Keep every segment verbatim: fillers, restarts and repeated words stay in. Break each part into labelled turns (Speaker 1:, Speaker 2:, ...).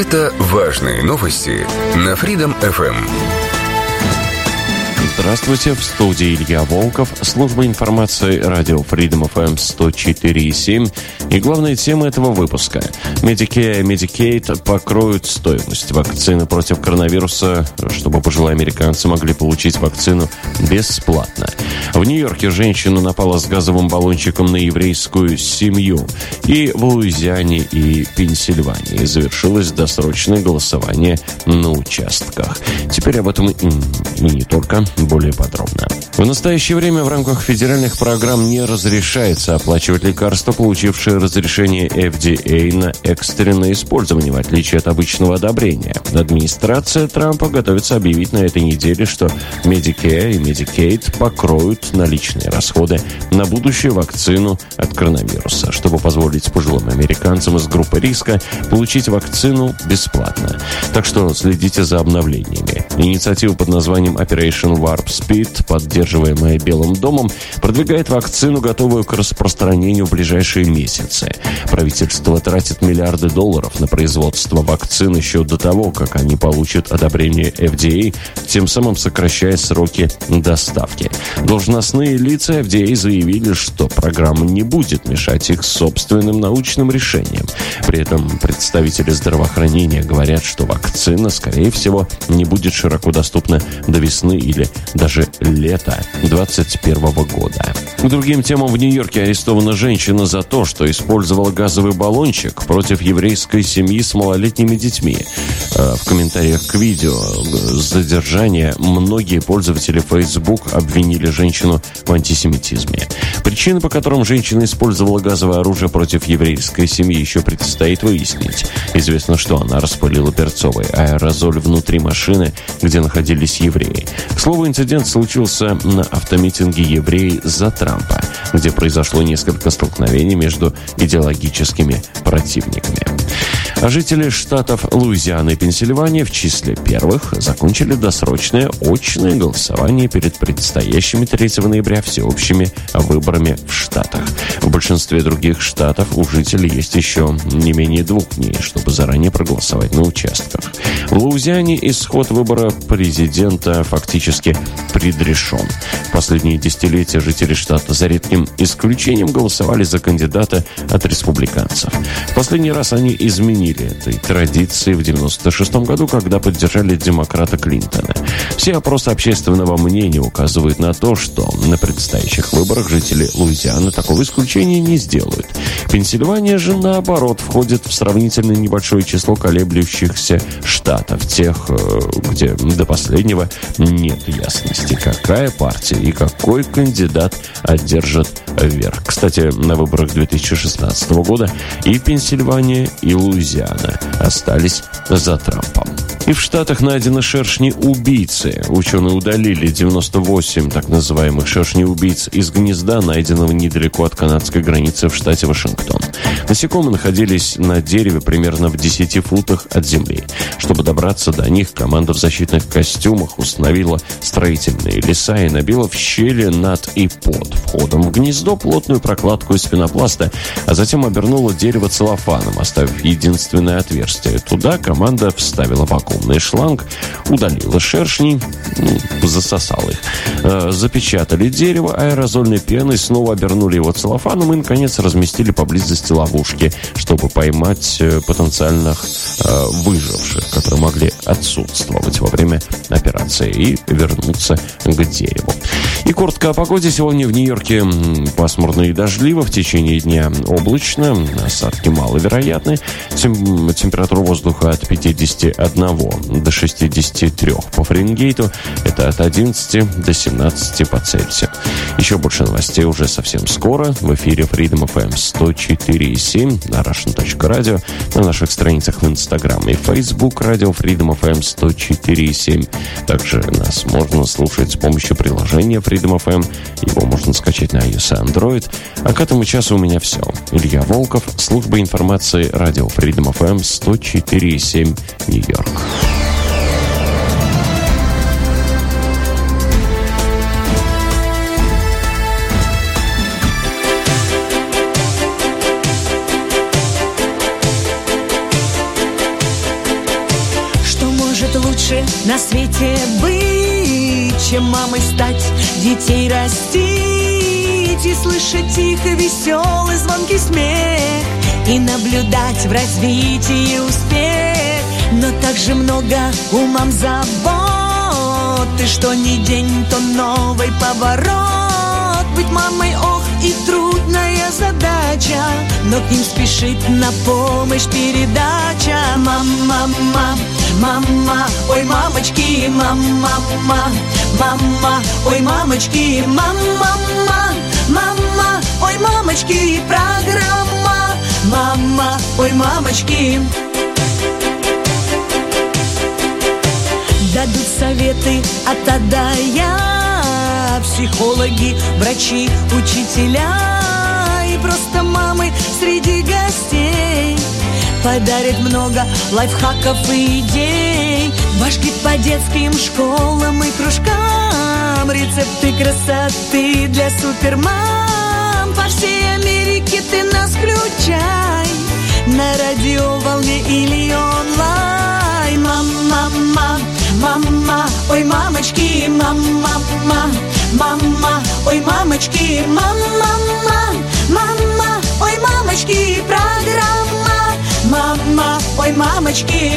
Speaker 1: Это важные новости на Freedom эф эм.
Speaker 2: Здравствуйте, в студии Илья Волков, служба информации радио Freedom эф эм сто четыре и семь. И главная тема этого выпуска. Medicare и Medicaid покроют стоимость вакцины против коронавируса, чтобы пожилые американцы могли получить вакцину бесплатно. В Нью-Йорке женщина напала с газовым баллончиком на еврейскую семью. И в Луизиане и Пенсильвании завершилось досрочное голосование на участках. Теперь об этом и не только, более подробно. В настоящее время в рамках федеральных программ не разрешается оплачивать лекарства, получившие разрешение эф ди эй на экстренное использование, в отличие от обычного одобрения. Администрация Трампа готовится объявить на этой неделе, что Medicare и Medicaid покроют наличные расходы на будущую вакцину от коронавируса, чтобы позволить пожилым американцам из группы риска получить вакцину бесплатно. Так что следите за обновлениями. Инициатива под названием Operation Warp Speed, поддерживаемая Белым домом, продвигает вакцину, готовую к распространению в ближайшие месяцы. Правительство тратит миллиарды долларов на производство вакцин еще до того, как они получат одобрение эф ди эй, тем самым сокращая сроки доставки. Должностные лица эф ди эй заявили, что программа не будет мешать их собственным научным решениям. При этом представители здравоохранения говорят, что вакцина, скорее всего, не будет широко доступна до весны или даже лета двадцать первого года. К другим темам: в Нью-Йорке арестована женщина за то, что использовала газовый баллончик против еврейской семьи с малолетними детьми. В комментариях к видео задержания многие пользователи Facebook обвинили женщину в антисемитизме. Причины, по которым женщина использовала газовое оружие против еврейской семьи, еще предстоит выяснить. Известно, что она распылила перцовый аэрозоль внутри машины, где находились евреи. К слову, инцидент случился на автомитинге «Евреи за Трампа», где произошло несколько столкновений между идеологическими противниками. А жители штатов Луизианы и Пенсильвания в числе первых закончили досрочное очное голосование перед предстоящими третьего ноября всеобщими выборами в штатах. В большинстве других штатов у жителей есть еще не менее двух дней, чтобы заранее проголосовать на участках. В Луизиане исход выбора президента фактически предрешен. В последние десятилетия жители штата за редким исключением голосовали за кандидата от республиканцев. В последний раз они изменили этой традиции в девяносто шестом году, когда поддержали демократа Клинтона. Все опросы общественного мнения указывают на то, что на предстоящих выборах жители Луизианы такого исключения не сделают. Пенсильвания же, наоборот, входит в сравнительно небольшое число колеблющихся штатов, тех, где до последнего нет ясности, какая партия и какой кандидат одержит верх. Кстати, на выборах две тысячи шестнадцатого года и Пенсильвания, и Луизиана остались за Трампом. И в Штатах найдены шершни-убийцы. Ученые удалили девяносто восемь так называемых шершней-убийц из гнезда, найденного недалеко от канадской границы в штате Вашингтон. Насекомые находились на дереве примерно в десяти футах от земли. Чтобы добраться до них, команда в защитных костюмах установила строительные леса и набила в щели над и под входом в гнездо плотную прокладку из пенопласта, а затем обернула дерево целлофаном, оставив единственное отверстие. Туда команда вставила вакуумный шланг, удалила шершней, ну, засосала их, э, запечатали дерево аэрозольной пеной, снова обернули его целлофаном и, наконец, разместили поблизости ловушки, чтобы поймать э, потенциальных э, выживших, которые могли отсутствовать во время операции, и вернуться к дереву. И коротко о погоде. Сегодня в Нью-Йорке пасмурно и дождливо, в течение дня облачно, осадки маловероятны. Тем, температура воздуха от пятидесяти одного до шестидесяти трёх по Фаренгейту. Это от одиннадцати до семнадцати по Цельсию. Еще больше новостей уже совсем скоро в эфире Freedom эф эм сто четыре и семь на russian точка radio, на наших страницах в Instagram и Facebook радио Freedom эф эм сто четыре и семь. Также нас можно слушать с помощью приложения Freedom эф эм. Его можно скачать на iOS и Android. А к этому часу у меня все. Илья Волков, служба информации радио Freedom эф эм сто четыре и семь, Нью-Йорк.
Speaker 3: Нет лучше на свете быть, чем мамой стать, детей растить и слышать тихо веселый звонкий смех и наблюдать в развитии успех. Но также много у мам забот, и что ни день, то новый поворот. Быть мамой, ох, и трудная задача, но к ним спешит на помощь передача. Мама, мама, мама, ой, мамочки, мама, мама, мама, ой, мамочки, мама, мама, мама, ой, мамочки, программа, мама, ой, мамочки. Дадут советы от А до Я, психологи, врачи, учителя и просто мамы среди гостей. Подарит много лайфхаков и идей, башки по детским школам и кружкам, рецепты красоты для супермам. По всей Америке ты нас включай, на радиоволне или онлайн. Мама, мама, мама, ой, мамочки, мама, мама, мама, ой, мамочки, мама, мама, мама, ой, мамочки, программа, мама, ой, мамочки.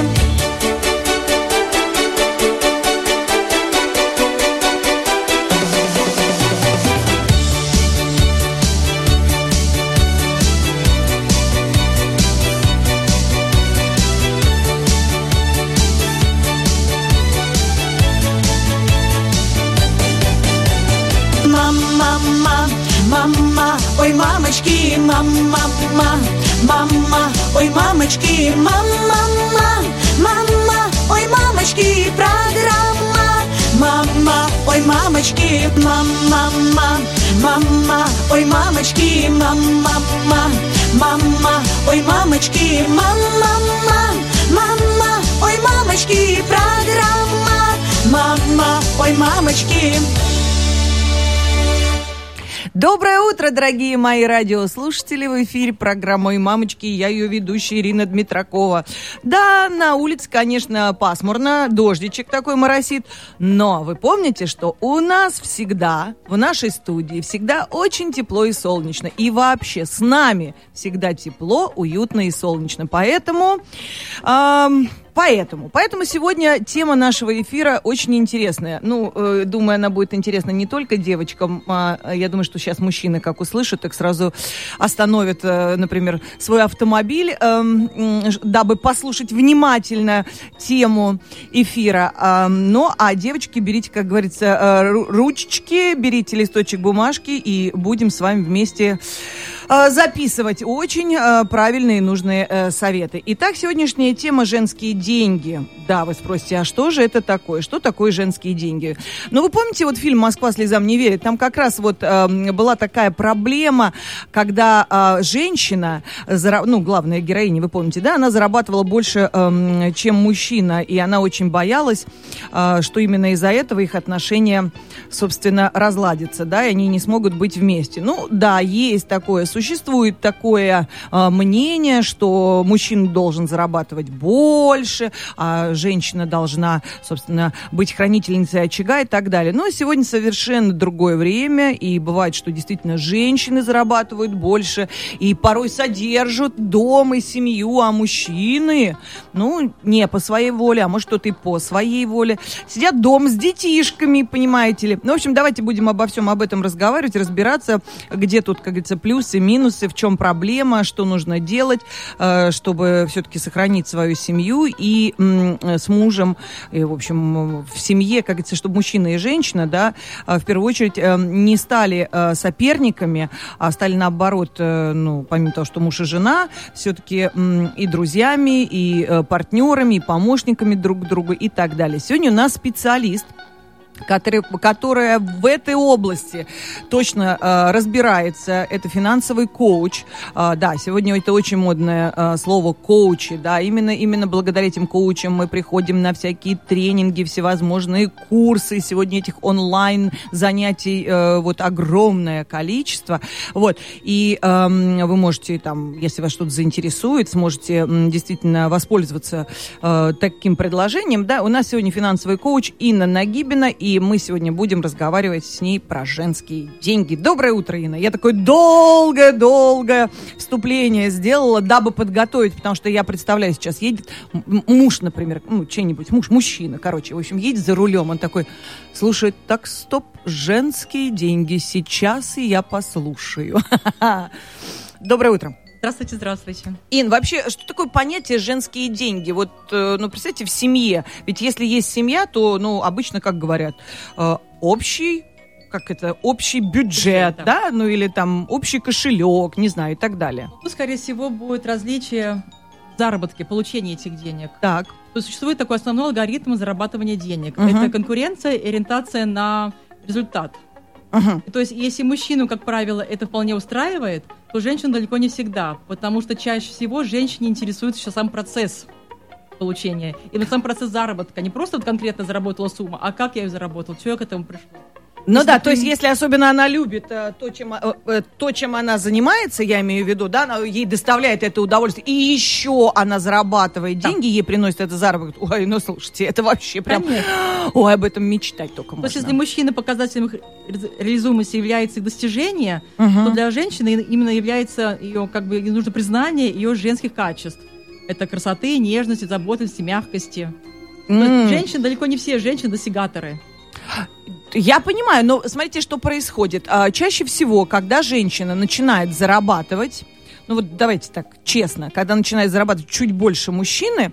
Speaker 3: Мама, ой, мамочки, мама, мама, мама, ой, мамочки, мама, мама, мама, ой, мамочки, программа, мама, ой, мамочки, мама, мама, мама, ой, мамочки, мама, мама, мама, ой, мамочки, мама, мама, мама, ой, мамочки, программа, мама, ой, мамочки.
Speaker 4: Доброе утро, дорогие мои радиослушатели! В эфире программа «Ой, мамочки», я ее ведущая Ирина Дмитракова. Да, на улице, конечно, пасмурно, дождичек такой моросит, но вы помните, что у нас всегда, в нашей студии, всегда очень тепло и солнечно. И вообще с нами всегда тепло, уютно и солнечно. Поэтому... Эм, Поэтому, поэтому сегодня тема нашего эфира очень интересная. Ну, э, думаю, она будет интересна не только девочкам. А, я думаю, что сейчас мужчины, как услышат, так сразу остановят, э, например, свой автомобиль, э, э, дабы послушать внимательно тему эфира. Э, ну, а девочки, берите, как говорится, э, ручечки, берите листочек бумажки и будем с вами вместе записывать очень э, правильные и нужные э, советы. Итак, сегодняшняя тема — женские деньги. Да, вы спросите, а что же это такое? Что такое женские деньги? Ну, вы помните вот фильм «Москва слезам не верит»? Там как раз вот э, была такая проблема, когда э, женщина, зара... ну, главная героиня, вы помните, да, она зарабатывала больше, э, чем мужчина, и она очень боялась, э, что именно из-за этого их отношения, собственно, разладятся, да, и они не смогут быть вместе. Ну, да, есть такое. Существует такое э, мнение, что мужчина должен зарабатывать больше, а женщина должна, собственно, быть хранительницей очага и так далее. Но сегодня совершенно другое время, и бывает, что действительно женщины зарабатывают больше и порой содержат дом и семью, а мужчины, ну, не по своей воле, а может, кто-то и по своей воле, сидят дома с детишками, понимаете ли. Ну, в общем, давайте будем обо всем об этом разговаривать, разбираться, где тут, как говорится, плюсы, минусы, в чем проблема, что нужно делать, чтобы все-таки сохранить свою семью и с мужем, и, в общем, в семье, как говорится, чтобы мужчина и женщина, да, в первую очередь не стали соперниками, а стали наоборот, ну, помимо того, что муж и жена, все-таки и друзьями, и партнерами, и помощниками друг друга и так далее. Сегодня у нас специалист Который, которая в этой области точно э, разбирается. Это финансовый коуч. Э, да, сегодня это очень модное э, слово коучи. Да, именно, именно благодаря этим коучам мы приходим на всякие тренинги, всевозможные курсы. Сегодня этих онлайн занятий э, вот огромное количество. Вот. И э, вы можете там, если вас что-то заинтересует, сможете э, действительно воспользоваться э, таким предложением. Да, у нас сегодня финансовый коуч Инна Нагибина. И мы сегодня будем разговаривать с ней про женские деньги. Доброе утро, Инна. Я такое долгое-долгое вступление сделала, дабы подготовить, потому что я представляю, сейчас едет муж, например, ну, чей-нибудь муж, мужчина, короче, в общем, едет за рулем, он такой, слушай, так, стоп, женские деньги, сейчас и я послушаю. Доброе утро.
Speaker 5: Здравствуйте, здравствуйте.
Speaker 4: Ин, вообще, что такое понятие женские деньги? Вот, ну, представьте, в семье. Ведь если есть семья, то, ну, обычно, как говорят, э, общий, как это, общий бюджет, бюджет да. да, ну, или там общий кошелек, не знаю, и так далее.
Speaker 5: Ну, скорее всего, будет различие заработки, получения этих денег.
Speaker 4: Так.
Speaker 5: То есть существует такой основной алгоритм зарабатывания денег.
Speaker 4: Угу.
Speaker 5: Это конкуренция и ориентация на результат. Uh-huh. То есть, если мужчину, как правило, это вполне устраивает, то женщину далеко не всегда, потому что чаще всего женщине интересует еще сам процесс получения, и сам процесс заработка. Не просто вот конкретно заработала сумма, а как я ее заработала, что я к этому пришла.
Speaker 4: Ну
Speaker 5: если
Speaker 4: да,
Speaker 5: ты...
Speaker 4: то есть если особенно она любит э, то, чем, э, то, чем она занимается, я имею в виду, да, она, ей доставляет это удовольствие, и еще она зарабатывает да. деньги, ей приносит это заработок. Ой, ну слушайте, это вообще прям... Конечно. Ой, об этом мечтать только можно.
Speaker 5: То есть если мужчина показателем реализуемости является их достижение,
Speaker 4: угу.
Speaker 5: то для женщины именно является ее, как бы, ей нужно признание ее женских качеств. Это красоты, нежности, заботливости, мягкости. Mm. То есть женщины, далеко не все женщины достигаторы.
Speaker 4: Я понимаю, но смотрите, что происходит. А, чаще всего, когда женщина начинает зарабатывать, ну вот давайте так, честно, когда начинает зарабатывать чуть больше мужчины,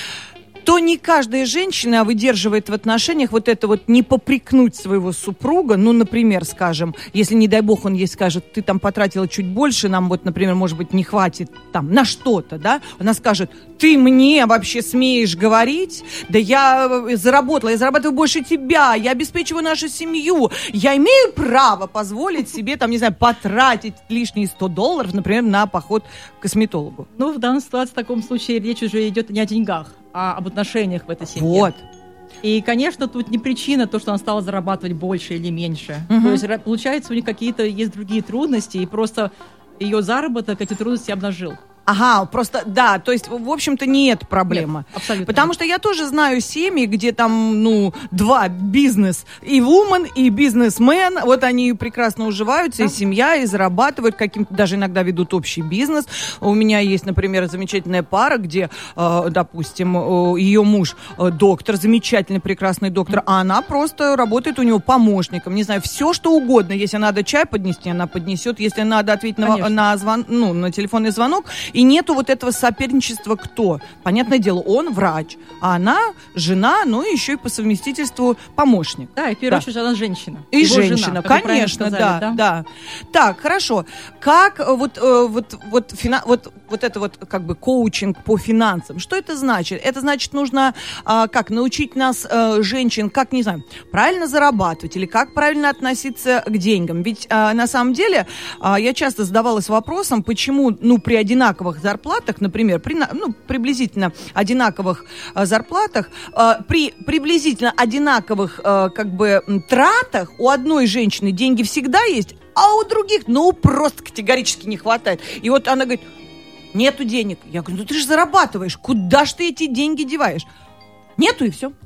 Speaker 4: то не каждая женщина выдерживает в отношениях вот это вот не попрекнуть своего супруга. Ну, например, скажем, если, не дай бог, он ей скажет, ты там потратила чуть больше, нам вот, например, может быть, не хватит там на что-то, да? Она скажет, ты мне вообще смеешь говорить? Да я заработала, я зарабатываю больше тебя, я обеспечиваю нашу семью. Я имею право позволить себе, там, не знаю, потратить лишние сто долларов, например, на поход к косметологу.
Speaker 5: Ну, в данной ситуации, в таком случае, речь уже идет не о деньгах, а об отношениях в этой семье.
Speaker 4: Вот.
Speaker 5: И, конечно, тут не причина то, что она стала зарабатывать больше или меньше.
Speaker 4: Угу.
Speaker 5: То есть, получается, у них какие-то есть другие трудности, и просто ее заработок эти трудности обнажил.
Speaker 4: Ага, просто, да, то есть, в общем-то, нет проблемы.
Speaker 5: Нет, абсолютно.
Speaker 4: Потому что я тоже знаю семьи, где там, ну, два бизнес, и вумен, и бизнесмен, вот они прекрасно уживаются, да. И семья, и зарабатывают каким-то, даже иногда ведут общий бизнес. У меня есть, например, замечательная пара, где, э, допустим, э, ее муж э, доктор, замечательный, прекрасный доктор, а она просто работает у него помощником, не знаю, все что угодно. Если надо чай поднести, она поднесет, если надо ответить на, на, звон, ну, на телефонный звонок, и нету вот этого соперничества кто. Понятное дело, он врач, а она жена, ну и еще и по совместительству помощник.
Speaker 5: Да, и в первую очередь она женщина.
Speaker 4: И Его женщина, жена, конечно, сказали, да, да, да. Так, хорошо. Как вот, вот, вот, фина, вот, вот это вот как бы коучинг по финансам, что это значит? Это значит, нужно как научить нас, женщин, как, не знаю, правильно зарабатывать или как правильно относиться к деньгам. Ведь на самом деле я часто задавалась вопросом, почему, ну, при одинаковых зарплатах, например, при, ну, приблизительно одинаковых э, зарплатах, э, при приблизительно одинаковых э, как бы тратах у одной женщины деньги всегда есть, а у других, ну, просто категорически не хватает. И вот она говорит, нету денег. Я говорю, ну ты же зарабатываешь, куда ж ты эти деньги деваешь? Нету, и все.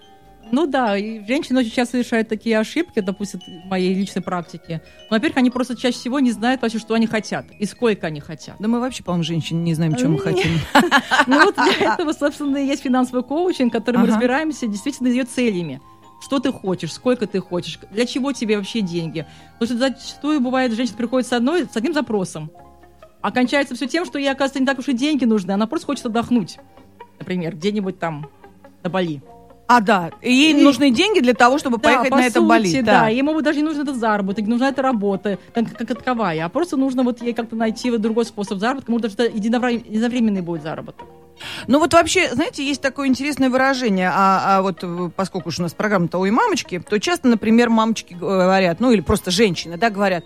Speaker 5: Ну да, и женщины очень часто совершают такие ошибки, допустим, в моей личной практике. Но, во-первых, они просто чаще всего не знают вообще, что они хотят и сколько они хотят.
Speaker 4: Да мы вообще, по-моему, женщины не знаем, что мы хотим.
Speaker 5: Ну вот для этого, собственно, и есть финансовый коучинг, в котором мы разбираемся действительно ее целями. Что ты хочешь, сколько ты хочешь, для чего тебе вообще деньги. Потому что зачастую бывает, женщина приходит с, одной, с одним запросом, а кончается все тем, что ей, оказывается, не так уж и деньги нужны, она просто хочет отдохнуть, например, где-нибудь там на Бали.
Speaker 4: А, да, и ей и... нужны деньги для того, чтобы да, поехать
Speaker 5: по
Speaker 4: на
Speaker 5: сути,
Speaker 4: это Бали.
Speaker 5: Да, да, ей, может быть, даже не нужен этот заработок, не нужна эта работа, как, как таковая, а просто нужно вот ей как-то найти вот другой способ заработка, может, даже единовременный будет заработок.
Speaker 4: Ну вот вообще, знаете, есть такое интересное выражение, а, а вот поскольку уж у нас программа-то «Ой, мамочки», то часто, например, мамочки говорят, ну или просто женщины, да, говорят: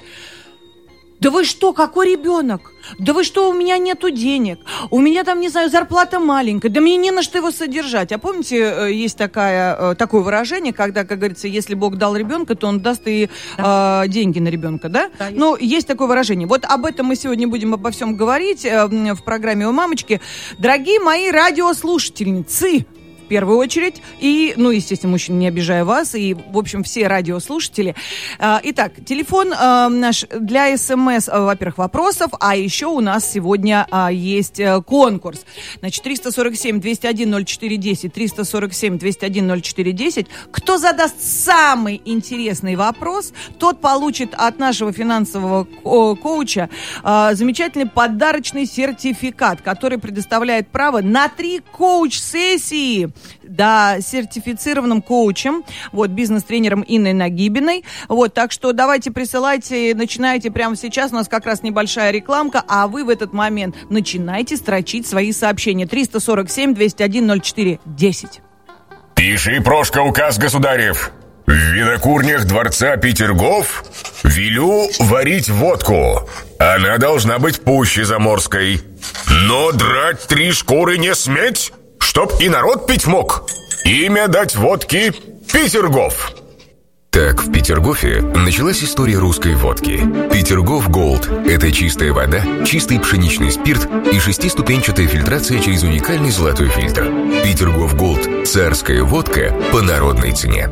Speaker 4: да вы что, какой ребенок? Да вы что, у меня нету денег? У меня там, не знаю, зарплата маленькая. Да мне не на что его содержать. А помните, есть такая, такое выражение, когда, как говорится, если Бог дал ребенка, то он даст и да. э, деньги на ребенка, да? да есть. Ну, есть такое выражение. Вот об этом мы сегодня будем обо всем говорить э, в программе «У мамочки». Дорогие мои радиослушательницы, в первую очередь, и, ну, естественно, мужчин, не обижаю вас, и, в общем, все радиослушатели. Итак, телефон наш для СМС, во-первых, вопросов, а еще у нас сегодня есть конкурс. Значит, триста сорок семь двести один ноль четыре десять, триста сорок семь двести один ноль четыре десять. Кто задаст самый интересный вопрос, тот получит от нашего финансового ко- коуча замечательный подарочный сертификат, который предоставляет право на три коуч-сессии. Да, сертифицированным коучем, вот, бизнес-тренером Инной Нагибиной. Вот, так что давайте присылайте, начинайте прямо сейчас. У нас как раз небольшая рекламка, а вы в этот момент начинайте строчить свои сообщения. триста сорок семь двести один ноль четыре десять.
Speaker 1: Пиши, Прошка, указ государев. В винокурнях дворца Петергоф велю варить водку. Она должна быть пуще заморской. Но драть три шкуры не сметь, чтоб и народ пить мог. Имя дать водки Петергоф. Так в Петергофе началась история русской водки. Петергоф Голд – это чистая вода, чистый пшеничный спирт и шестиступенчатая фильтрация через уникальный золотой фильтр. Петергоф Голд – царская водка по народной цене.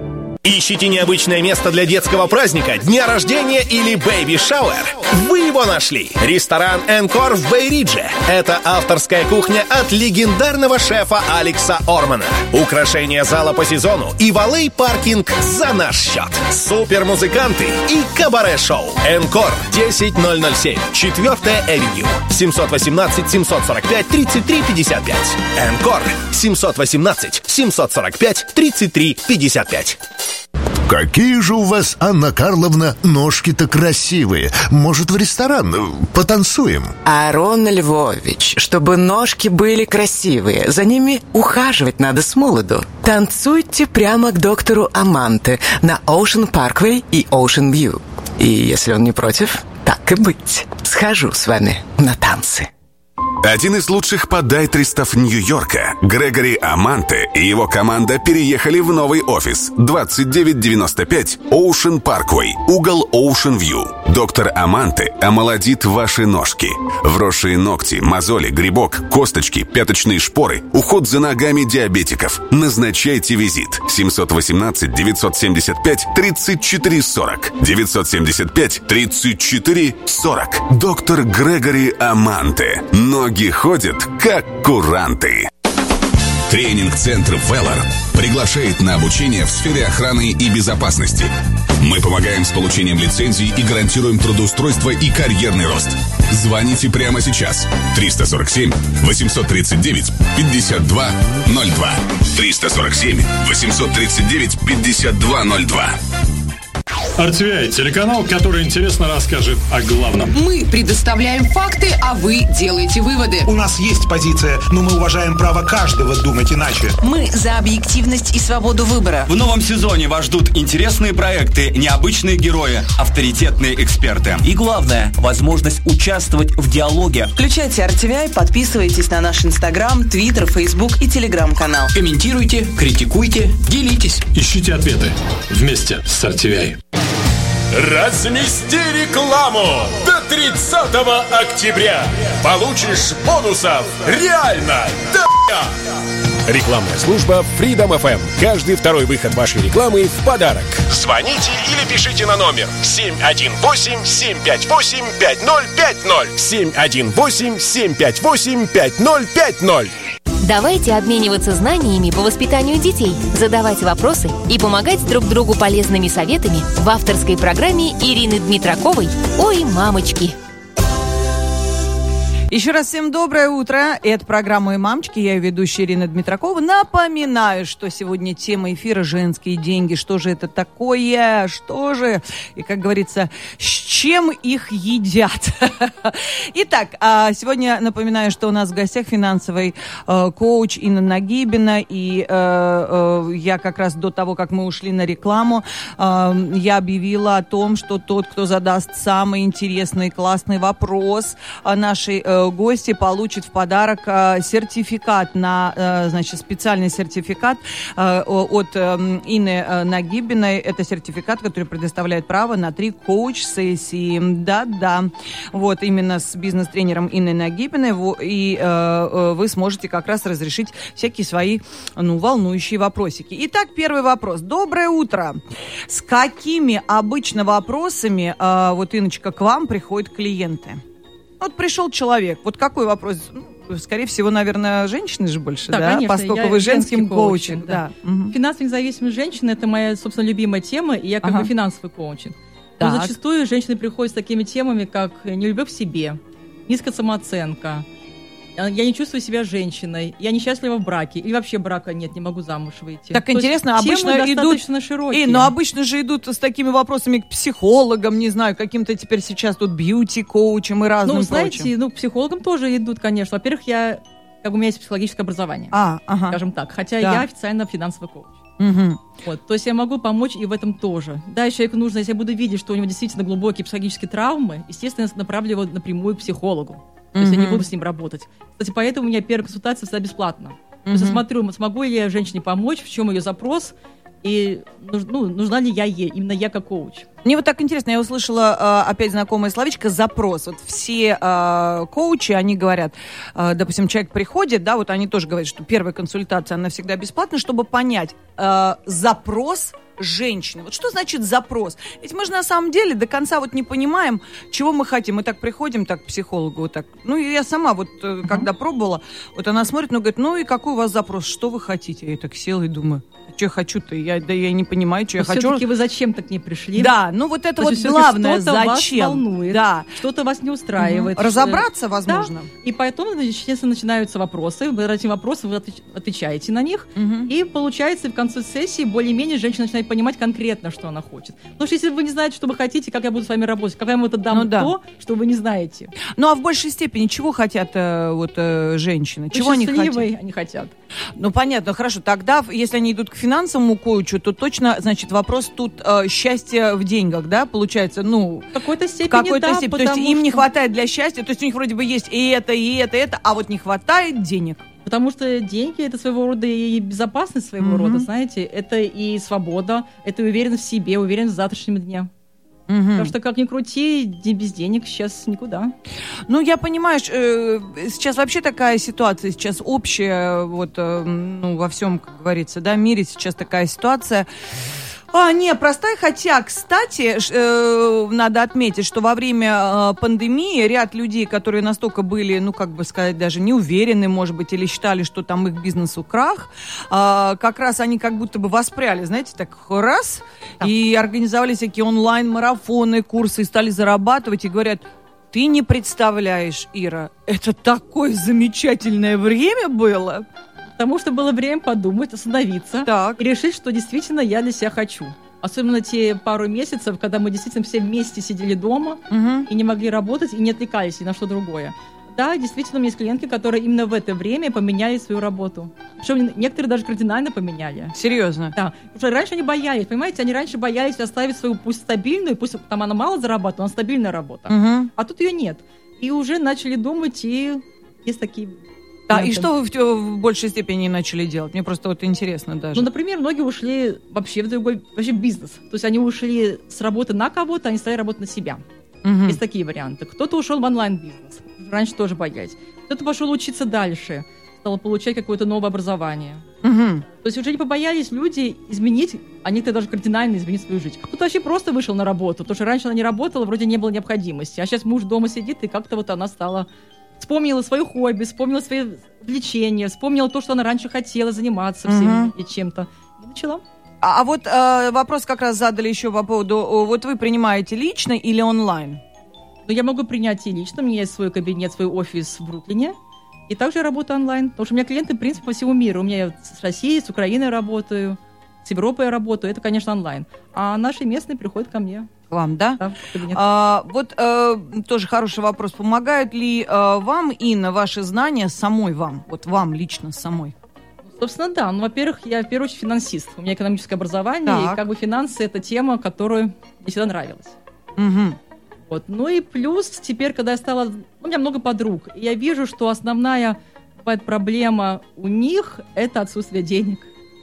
Speaker 6: Ищите необычное место для детского праздника, дня рождения или бэйби-шауэр? Вы его нашли! Ресторан «Энкор» в Бэй-Ридже. Это авторская кухня от легендарного шефа Алекса Ормана. Украшение зала по сезону и валей-паркинг за наш счет. Супермузыканты и кабаре-шоу. «Энкор» десять ноль ноль семь, четвёртая авеню. семьсот восемнадцать семьсот сорок пять тридцать три пятьдесят пять. «Энкор» семьсот восемнадцать семьсот сорок пять тридцать три пятьдесят пять.
Speaker 7: Какие же у вас, Анна Карловна, ножки-то красивые. Может, в ресторан потанцуем?
Speaker 8: Арон Львович, чтобы ножки были красивые, за ними ухаживать надо с молоду. Танцуйте прямо к доктору Аманте на Ocean Parkway и Ocean View. И если он не против, так и быть, схожу с вами на танцы.
Speaker 9: Один из лучших подайтристов Нью-Йорка, Грегори Аманте и его команда переехали в новый офис двадцать девять девяносто пять Ocean Parkway, угол Ocean View. Доктор Аманте омолодит ваши ножки. Вросшие ногти, мозоли, грибок, косточки, пяточные шпоры, уход за ногами диабетиков. Назначайте визит. семьсот восемнадцать девятьсот семьдесят пять тридцать четыре сорок. девятьсот семьдесят пять тридцать четыре сорок. Доктор Грегори Аманте. Ноги ходят, как куранты.
Speaker 10: Тренинг-центр «Веллар» приглашает на обучение в сфере охраны и безопасности. Мы помогаем с получением лицензий и гарантируем трудоустройство и карьерный рост. Звоните прямо сейчас. триста сорок семь восемьсот тридцать девять пятьдесят два ноль два. триста сорок семь восемьсот тридцать девять пятьдесят два ноль два.
Speaker 11: эр ти ви ай – телеканал, который интересно расскажет о главном.
Speaker 12: Мы предоставляем факты, а вы делаете выводы.
Speaker 13: У нас есть позиция, но мы уважаем право каждого думать иначе.
Speaker 12: Мы за объективность и свободу выбора.
Speaker 14: В новом сезоне вас ждут интересные проекты, необычные герои, авторитетные эксперты.
Speaker 15: И главное – возможность участвовать в диалоге.
Speaker 12: Включайте эр ти ви ай, подписывайтесь на наш Инстаграм, Твиттер, Фейсбук и Телеграм-канал.
Speaker 15: Комментируйте, критикуйте, делитесь.
Speaker 11: Ищите ответы вместе с эр ти ви ай.
Speaker 16: Размести рекламу до тридцатого октября. Получишь бонусов реально до ***.
Speaker 17: Рекламная служба Freedom эф эм. Каждый второй выход вашей рекламы в подарок.
Speaker 16: Звоните или пишите на номер семь один восемь семь пять восемь пять ноль пять ноль. семь один восемь семь пять восемь пять ноль пять ноль.
Speaker 18: Давайте обмениваться знаниями по воспитанию детей, задавать вопросы и помогать друг другу полезными советами в авторской программе Ирины Дмитраковой «Ой, мамочки».
Speaker 4: Еще раз всем доброе утро. Это программа «И мамочки». Я ее ведущая Ирина Дмитракова. Напоминаю, что сегодня тема эфира «Женские деньги». Что же это такое? Что же? И, как говорится, с чем их едят? Итак, сегодня напоминаю, что у нас в гостях финансовый коуч Инна Нагибина. И я как раз до того, как мы ушли на рекламу, я объявила о том, что тот, кто задаст самый интересный и классный вопрос нашей гости, получит в подарок сертификат на, значит, специальный сертификат от Инны Нагибиной. Это сертификат, который предоставляет право на три коуч-сессии. Да-да. Вот именно с бизнес-тренером Инной Нагибиной. И вы сможете как раз разрешить всякие свои, ну, волнующие вопросики. Итак, первый вопрос. Доброе утро. С какими обычно вопросами, вот, Инночка, к вам приходят клиенты? Вот пришел человек, вот какой вопрос? Ну, скорее всего, наверное, женщины же больше, да? да?
Speaker 5: Конечно,
Speaker 4: поскольку вы женским коучем.
Speaker 5: коучинг, да.
Speaker 4: Да. Угу.
Speaker 5: Финансовая независимость женщины – это моя, собственно, любимая тема, и я как ага. бы финансовый коучинг. Но
Speaker 4: Так.
Speaker 5: зачастую женщины приходят с такими темами, как нелюбовь к себе, низкая самооценка, я не чувствую себя женщиной, я несчастлива в браке, или вообще брака нет, не могу замуж выйти.
Speaker 4: Так
Speaker 5: То
Speaker 4: интересно,
Speaker 5: есть,
Speaker 4: обычно идут...
Speaker 5: широкие.
Speaker 4: И, но обычно же идут с такими вопросами к психологам, не знаю, каким-то теперь сейчас тут бьюти-коучем и разным
Speaker 5: Ну, знаете,
Speaker 4: прочим.
Speaker 5: ну, к психологам тоже идут, конечно. Во-первых, я, как у меня есть психологическое образование,
Speaker 4: а, ага.
Speaker 5: скажем так, хотя
Speaker 4: да.
Speaker 5: я официально финансовый коуч.
Speaker 4: Угу.
Speaker 5: Вот, то есть я могу помочь и в этом тоже. Да, человеку нужно, если я буду видеть, что у него действительно глубокие психологические травмы, естественно, я направлю его напрямую к психологу. То есть mm-hmm. я не буду с ним работать. Кстати, поэтому у меня первая консультация всегда бесплатна. Mm-hmm. То есть я смотрю, смогу ли я женщине помочь, в чем ее запрос, и ну, нужна ли я ей, именно я как коуч.
Speaker 4: Мне вот так интересно, я услышала э, опять знакомое словечко «запрос». Вот все э, коучи, они говорят, э, допустим, человек приходит, да, вот они тоже говорят, что первая консультация, она всегда бесплатна, чтобы понять э, запрос женщины. Вот что значит запрос? Ведь мы же на самом деле до конца вот не понимаем, чего мы хотим. Мы так приходим так к психологу, вот так. Ну, и я сама вот, uh-huh. когда пробовала, вот она смотрит, ну, говорит, ну, и какой у вас запрос? Что вы хотите? Я так села и думаю, что я хочу-то? Я, да я не понимаю, что
Speaker 5: Но
Speaker 4: я хочу.
Speaker 5: Все-таки вы зачем-то к ней пришли?
Speaker 4: Да, ну, вот это
Speaker 5: То
Speaker 4: вот
Speaker 5: есть,
Speaker 4: главное,
Speaker 5: что-то
Speaker 4: зачем.
Speaker 5: Вас волнует,
Speaker 4: да.
Speaker 5: Что-то вас не устраивает.
Speaker 4: Uh-huh. Разобраться, возможно.
Speaker 5: Да. И поэтому, естественно, начинаются вопросы. Вы задаете вопросы, вы отвечаете на них. Uh-huh. И получается, в конце сессии более-менее женщина начинает понимать конкретно, что она хочет. Потому что если вы не знаете, что вы хотите, как я буду с вами работать, как я вам это дам,
Speaker 4: ну, да.
Speaker 5: то, что вы не знаете.
Speaker 4: Ну, а в большей степени чего хотят э, вот, э, женщины? Чего они хотят?
Speaker 5: они хотят.
Speaker 4: Ну, понятно, хорошо. Тогда, если они идут к финансовому коучу, то точно, значит, вопрос тут э, счастья в деньгах, да, получается? Ну,
Speaker 5: в какой-то степени,
Speaker 4: в какой-то
Speaker 5: да.
Speaker 4: степени. То есть им что... не хватает для счастья, то есть у них вроде бы есть и это, и это, и это, а вот не хватает денег.
Speaker 5: Потому что деньги – это своего рода и безопасность своего mm-hmm. рода, знаете. Это и свобода, это и уверенность в себе, уверенность в завтрашнем дне. Mm-hmm. Потому что, как ни крути, без денег сейчас никуда.
Speaker 4: Ну, я понимаю, э, сейчас вообще такая ситуация, сейчас общая, вот, э, ну, во всем, как говорится, да, мире сейчас такая ситуация. А, не, простая, хотя, кстати, э, надо отметить, что во время э, пандемии ряд людей, которые настолько были, ну, как бы сказать, даже не уверены, может быть, или считали, что там их бизнесу крах, э, как раз они как будто бы воспряли, знаете, так раз, да. И организовали всякие онлайн-марафоны, курсы, и стали зарабатывать, и говорят, ты не представляешь, Ира, это такое замечательное время было.
Speaker 5: Потому что было время подумать, остановиться
Speaker 4: так.
Speaker 5: и решить, что действительно я для себя хочу. Особенно те пару месяцев, когда мы действительно все вместе сидели дома угу. и не могли работать, и не отвлекались ни на что другое. Да, действительно, у меня есть клиентки, которые именно в это время поменяли свою работу. Причем некоторые даже кардинально поменяли.
Speaker 4: Серьезно?
Speaker 5: Да. Потому что раньше они боялись, понимаете, они раньше боялись оставить свою пусть стабильную, пусть там она мало зарабатывает, но стабильная работа.
Speaker 4: Угу.
Speaker 5: А тут ее нет. И уже начали думать, и есть такие...
Speaker 4: Да, и что вы в, в большей степени начали делать? Мне просто вот интересно даже.
Speaker 5: Ну, например, многие ушли вообще в другой вообще бизнес. То есть они ушли с работы на кого-то, они стали работать на себя. Угу. Есть такие варианты. Кто-то ушел в онлайн-бизнес. Раньше тоже боялись. Кто-то пошел учиться дальше. Стал получать какое-то новое образование.
Speaker 4: Угу.
Speaker 5: То есть уже не побоялись люди изменить, а некоторые даже кардинально изменить свою жизнь. Кто-то вообще просто вышел на работу. Потому что раньше она не работала, вроде не было необходимости. А сейчас муж дома сидит, и как-то вот она стала... Вспомнила свое хобби, вспомнила свои увлечения, вспомнила то, что она раньше хотела заниматься всем uh-huh. и чем-то. И начала.
Speaker 4: А, а вот э, вопрос как раз задали еще по поводу, вот вы принимаете лично или онлайн?
Speaker 5: Но я могу принять и лично. У меня есть свой кабинет, свой офис в Бруклине. И также я работаю онлайн. Потому что у меня клиенты, в принципе, по всему миру. У меня с Россией, с Украиной работаю, с Европой я работаю. Это, конечно, онлайн. А наши местные приходят ко мне.
Speaker 4: К вам, да?
Speaker 5: Да,
Speaker 4: а, вот а, тоже хороший вопрос. Помогают ли а, вам, Инна, ваши знания самой вам? Вот вам лично самой?
Speaker 5: Собственно, да. Ну, во-первых, я, в первую очередь, финансист. У меня экономическое образование,
Speaker 4: так.
Speaker 5: и как бы финансы – это тема, которая мне всегда нравилась.
Speaker 4: Угу.
Speaker 5: Вот. Ну и плюс теперь, когда я стала... У меня много подруг, и я вижу, что основная бывает проблема у них – это отсутствие денег.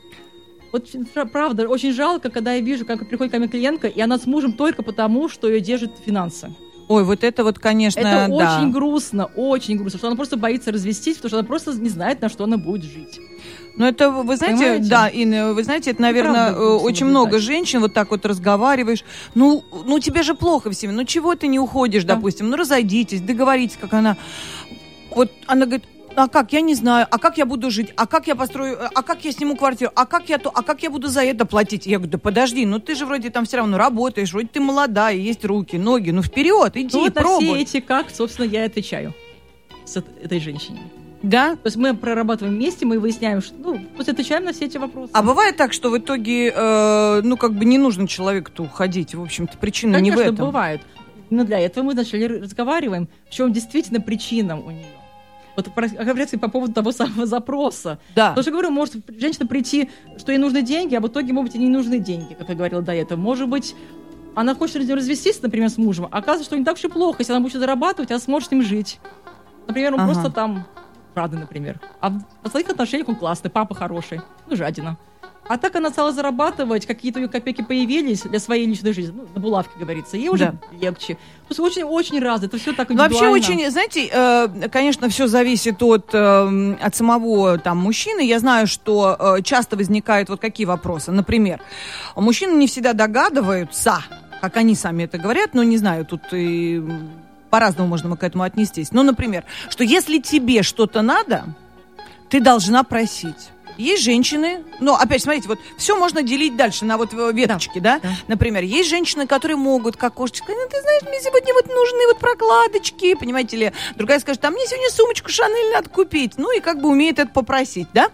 Speaker 5: Вот правда, очень жалко, когда я вижу, как приходит ко мне клиентка, и она с мужем только потому, что ее держат финансы.
Speaker 4: Ой, вот это вот, конечно,
Speaker 5: это
Speaker 4: да.
Speaker 5: очень грустно, очень грустно, что она просто боится развестись, потому что она просто не знает, на что она будет жить.
Speaker 4: Ну, это, вы знаете,
Speaker 5: Понимаете?
Speaker 4: да, Инна, вы знаете, это, наверное,
Speaker 5: Правда,
Speaker 4: очень много женщин, вот так вот разговариваешь, ну, ну, тебе же плохо в семье, ну, чего ты не уходишь, да. допустим, ну, разойдитесь, договоритесь, как она, вот, она говорит, а как, я не знаю, а как я буду жить, а как я построю, а как я сниму квартиру, а как я то, а как я буду за это платить? Я говорю, да подожди, ну ты же вроде там все равно работаешь, вроде ты молодая, есть руки, ноги, ну вперед, иди,
Speaker 5: ну, вот
Speaker 4: пробуй.
Speaker 5: На все эти как, собственно, я отвечаю с этой женщиной.
Speaker 4: Да?
Speaker 5: То есть мы прорабатываем вместе, мы выясняем, что, ну, просто отвечаем на все эти вопросы.
Speaker 4: А бывает так, что в итоге, э, ну, как бы не нужно человеку-то уходить, в общем-то, причина
Speaker 5: Конечно,
Speaker 4: не в этом.
Speaker 5: Конечно, бывает. Но для этого мы начали разговариваем, в чем действительно причина у нее. Вот по поводу того самого запроса.
Speaker 4: Да.
Speaker 5: Потому что, говорю, может женщина прийти, что ей нужны деньги, а в итоге, может быть, ей не нужны деньги, как я говорила до этого. Может быть, она хочет развестись, например, с мужем, а оказывается, что не так уж и плохо. Если она будет зарабатывать, она сможет с ним жить. Например, он ага. просто там жадный, например. А в своих отношениях он классный, папа хороший, ну, жадина. А так она стала зарабатывать, какие-то ее копейки появились для своей личной жизни, ну, на булавке, говорится, ей уже да. легче. То есть очень-очень разно, это все так индивидуально.
Speaker 4: Вообще очень, знаете, э, конечно, все зависит от, э, от самого там мужчины. Я знаю, что э, часто возникают вот какие вопросы. Например, мужчины не всегда догадываются, как они сами это говорят, но не знаю, тут и по-разному можно к этому отнестись. Ну, например, что если тебе что-то надо, ты должна просить. Есть женщины, ну, опять, смотрите, вот все можно делить дальше на вот веточки, да? да? да. Например, есть женщины, которые могут, как кошечка, ну, ты знаешь, мне сегодня вот нужны вот прокладочки, понимаете ли? Другая скажет, а мне сегодня сумочку Шанель надо купить. Ну, и как бы умеет это попросить, да?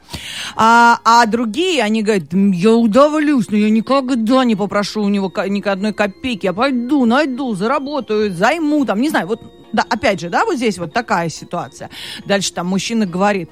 Speaker 4: А, а другие, они говорят, я удавлюсь, но я никогда не попрошу у него ни одной копейки, я пойду, найду, заработаю, займу, там, не знаю, вот, да, опять же, да, вот здесь вот такая ситуация. Дальше там мужчина говорит,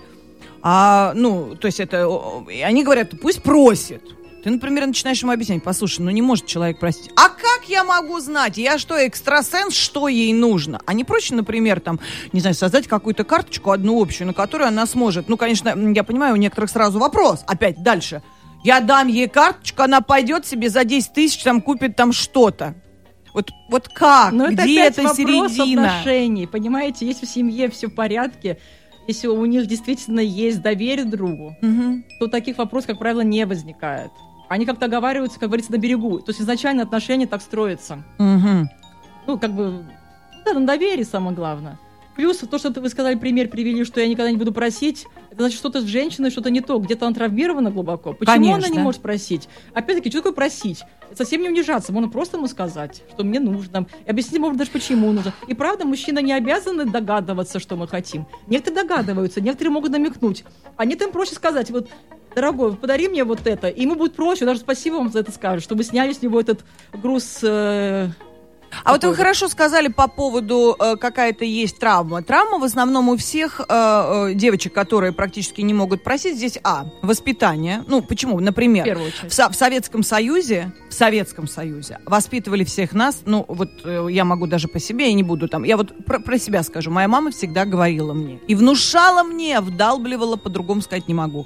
Speaker 4: А, ну, то есть это... Они говорят, пусть просит. Ты, например, начинаешь ему объяснять, послушай, ну не может человек просить. А как я могу знать? Я что, экстрасенс, что ей нужно? А не проще, например, там, не знаю, создать какую-то карточку, одну общую, на которую она сможет. Ну, конечно, я понимаю, у некоторых сразу вопрос. Опять дальше. Я дам ей карточку, она пойдет себе за десять тысяч, там, купит там что-то. Вот, вот как?
Speaker 5: Но
Speaker 4: Где
Speaker 5: это
Speaker 4: эта середина?
Speaker 5: Отношений, понимаете? Если в семье все в порядке, если у них действительно есть доверие другу, угу. то таких вопросов, как правило, не возникает. Они как-то договариваются, как говорится, на берегу. То есть изначально отношения так строятся.
Speaker 4: Угу.
Speaker 5: Ну, как бы, да, на доверии самое главное. Плюс то, что вы сказали, пример привели, что я никогда не буду просить, это значит, что-то с женщиной, что-то не то. Где-то она травмирована глубоко. Почему
Speaker 4: Конечно.
Speaker 5: она не может просить? Опять-таки, что такое просить? Это совсем не унижаться. Можно просто ему сказать, что мне нужно. И объяснить, может, даже почему нужно. И правда, мужчины не обязаны догадываться, что мы хотим. Некоторые догадываются, некоторые могут намекнуть. А некоторым проще сказать, вот, дорогой, подари мне вот это. И ему будет проще, даже спасибо вам за это скажут, чтобы сняли с него этот груз... Э-
Speaker 4: А вот вы хорошо сказали по поводу э, какая-то есть травма. Травма в основном у всех э, э, девочек, которые практически не могут просить. Здесь, а, воспитание. Ну, почему? Например, в, в Советском Союзе, в Советском Союзе воспитывали всех нас. Ну, вот э, я могу даже по себе, я не буду там. Я вот про, про себя скажу. Моя мама всегда говорила мне и внушала мне, вдалбливала, по-другому сказать не могу.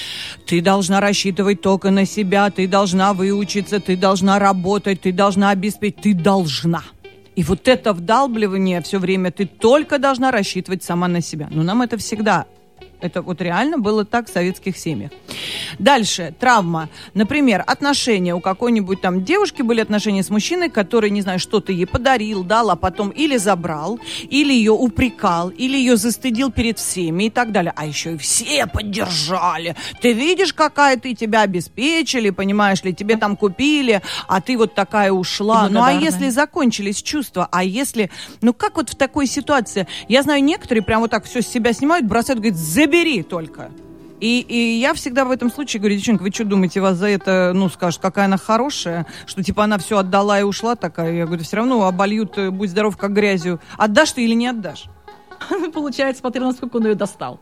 Speaker 4: Ты должна рассчитывать только на себя, ты должна выучиться, ты должна работать, ты должна обеспечить, ты должна. И вот это вдалбливание все время, ты только должна рассчитывать сама на себя. Но нам это всегда Это вот реально было так в советских семьях. Дальше, травма. Например, отношения. У какой-нибудь там девушки были отношения с мужчиной, который, не знаю, что-то ей подарил, дал, а потом или забрал, или ее упрекал, или ее застыдил перед всеми и так далее. А еще и все поддержали. Ты видишь, какая ты, тебя обеспечили, понимаешь ли, тебе там купили, а ты вот такая ушла. Ну а если закончились чувства, а если... Ну как вот в такой ситуации? Я знаю, некоторые прям вот так все с себя снимают, бросают, говорят, забери только. И, и я всегда в этом случае говорю: девчонка, вы что думаете, вас за это, ну, скажут, какая она хорошая, что типа она все отдала и ушла такая? Я говорю, все равно обольют, будь здоров, как грязью. Отдашь ты или не отдашь?
Speaker 5: Получается, смотри, насколько он ее достал.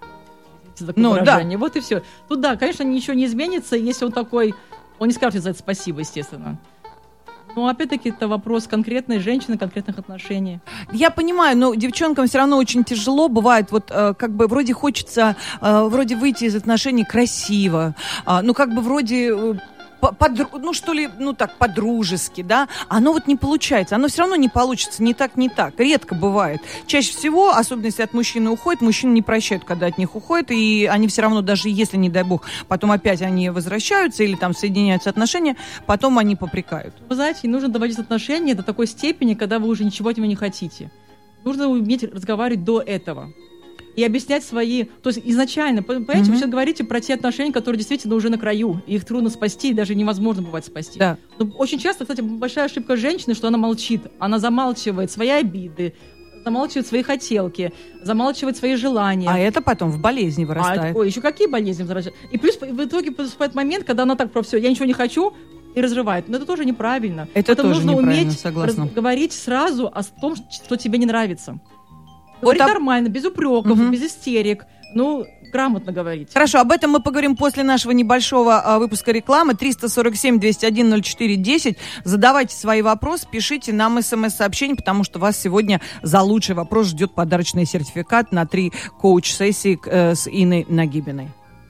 Speaker 4: Ну, да.
Speaker 5: Вот и все. Тут, да, конечно, ничего не изменится, если он такой... Он не скажет за это спасибо, естественно. Но, опять-таки, это вопрос конкретной женщины, конкретных отношений.
Speaker 4: Я понимаю, но девчонкам все равно очень тяжело бывает. Вот э, как бы вроде хочется э, вроде выйти из отношений красиво. Э, ну, как бы вроде... Э, Под, ну, что ли, ну, так, по-дружески, да, оно вот не получается, оно все равно не получится, не так, не так, редко бывает. Чаще всего, особенно если от мужчины уходит, мужчины не прощают, когда от них уходят, и они все равно, даже если, не дай бог, потом опять они возвращаются или там соединяются отношения, потом они попрекают.
Speaker 5: Вы знаете, не нужно доводить отношения до такой степени, когда вы уже ничего от него не хотите. Нужно уметь разговаривать до этого. И объяснять свои... То есть изначально, понимаете, mm-hmm. вы сейчас говорите про те отношения, которые действительно уже на краю. И их трудно спасти, и даже невозможно бывает спасти.
Speaker 4: Да.
Speaker 5: Но очень часто, кстати, большая ошибка женщины, что она молчит. Она замалчивает свои обиды, замалчивает свои хотелки, замалчивает свои желания.
Speaker 4: А это потом в болезни вырастает.
Speaker 5: А, ой, еще какие болезни вырастают? И плюс в итоге поступает момент, когда она так про все, я ничего не хочу, и разрывает. Но это тоже неправильно.
Speaker 4: Это
Speaker 5: Поэтому
Speaker 4: тоже
Speaker 5: нужно
Speaker 4: неправильно,
Speaker 5: уметь
Speaker 4: согласна.
Speaker 5: говорить сразу о том, что тебе не нравится. Говорить вот об... нормально, без упреков, угу. без истерик. Ну, грамотно говорить.
Speaker 4: Хорошо, об этом мы поговорим после нашего небольшого а, выпуска рекламы. триста сорок семь двести один ноль четыре десять. Задавайте свои вопросы, пишите нам смс-сообщение, потому что вас сегодня за лучший вопрос ждет подарочный сертификат на три коуч-сессии э, с Инной Нагибиной.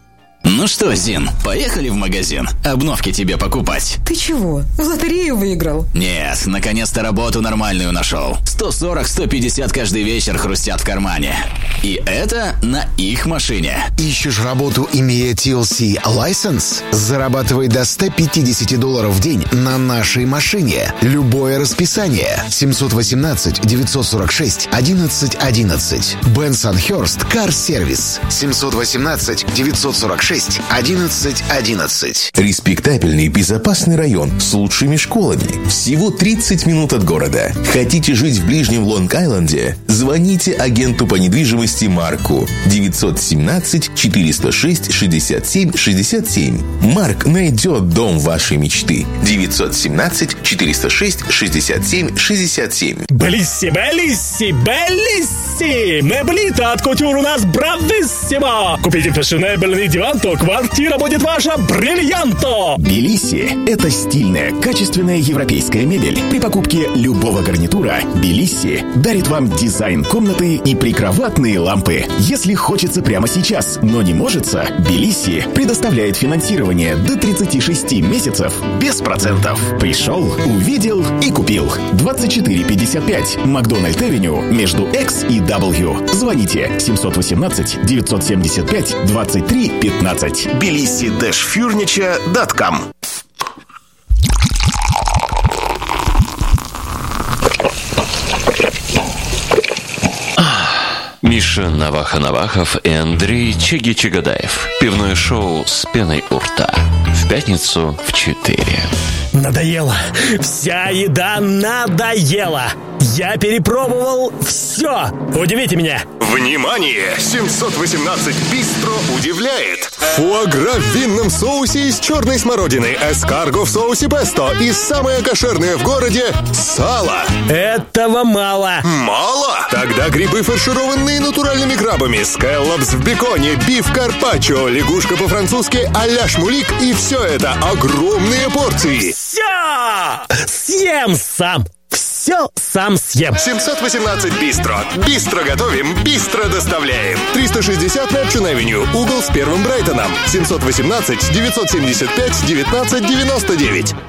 Speaker 19: Ну что, Зин, поехали в магазин. Обновки тебе покупать.
Speaker 20: Ты чего, в лотерею выиграл?
Speaker 19: Нет, наконец-то работу нормальную нашел. сто сорок - сто пятьдесят каждый вечер хрустят в кармане. И это на их машине.
Speaker 21: Ищешь работу, имея ти эл си license? Зарабатывай до сто пятьдесят долларов в день на нашей машине. Любое расписание. семьсот восемнадцать девятьсот сорок шесть одиннадцать одиннадцать. Benson Hurst Car Service. семьсот восемнадцать девятьсот сорок шесть одиннадцать одиннадцать.
Speaker 22: Респектабельный безопасный район с лучшими школами. Всего тридцать минут от города. Хотите жить в ближнем Лонг-Айленде? Звоните агенту по недвижимости Марку. девятьсот семнадцать четыреста шесть шестьдесят семь шестьдесят семь. Марк найдет дом вашей мечты. девятьсот семнадцать четыреста шесть шестьдесят семь шестьдесят семь.
Speaker 23: Белисси, белисси, белисси! Меблита от Кутюр у нас брависсимо! Купите фешенебельный диван, то квартира будет ваша бриллианто!
Speaker 24: Белисси – это стильная, качественная европейская мебель. При покупке любого гарнитура Белисси дарит вам дизайн комнаты и прикроватные лампы. Если хочется прямо сейчас, но не можется, Белисси предоставляет финансирование до тридцати шести месяцев без процентов. Пришел, увидел и купил. двадцать четыре пятьдесят пять Макдональд-Авеню между X и W. Звоните семьсот восемнадцать девятьсот семьдесят пять двадцать три пятнадцать.
Speaker 21: белисси фурничер точка ком.
Speaker 2: Миша Наваха-Навахов и Андрей Чаги-Чагадаев. Пивное шоу с пеной у рта. В пятницу в четыре.
Speaker 23: Надоело. Вся еда надоела. Я перепробовал все. Удивите меня.
Speaker 1: Внимание! семьсот восемнадцать Бистро удивляет. Фуагра в винном соусе из черной смородины, эскарго в соусе песто и самое кошерное в городе – сало.
Speaker 23: Этого мало.
Speaker 1: Мало? Тогда грибы, фаршированные натуральными крабами, скэллопс в беконе, биф карпаччо, лягушка по-французски а-ля шмулик, и все это огромные порции.
Speaker 23: Все! Съем сам! Все сам съем.
Speaker 1: семьсот восемнадцать Бистро. Бистро готовим, бистро доставляем. триста шестьдесят Мэпчун Авеню, угол с Первым Брайтоном. семьсот восемнадцать девятьсот семьдесят пять девятнадцать девяносто девять.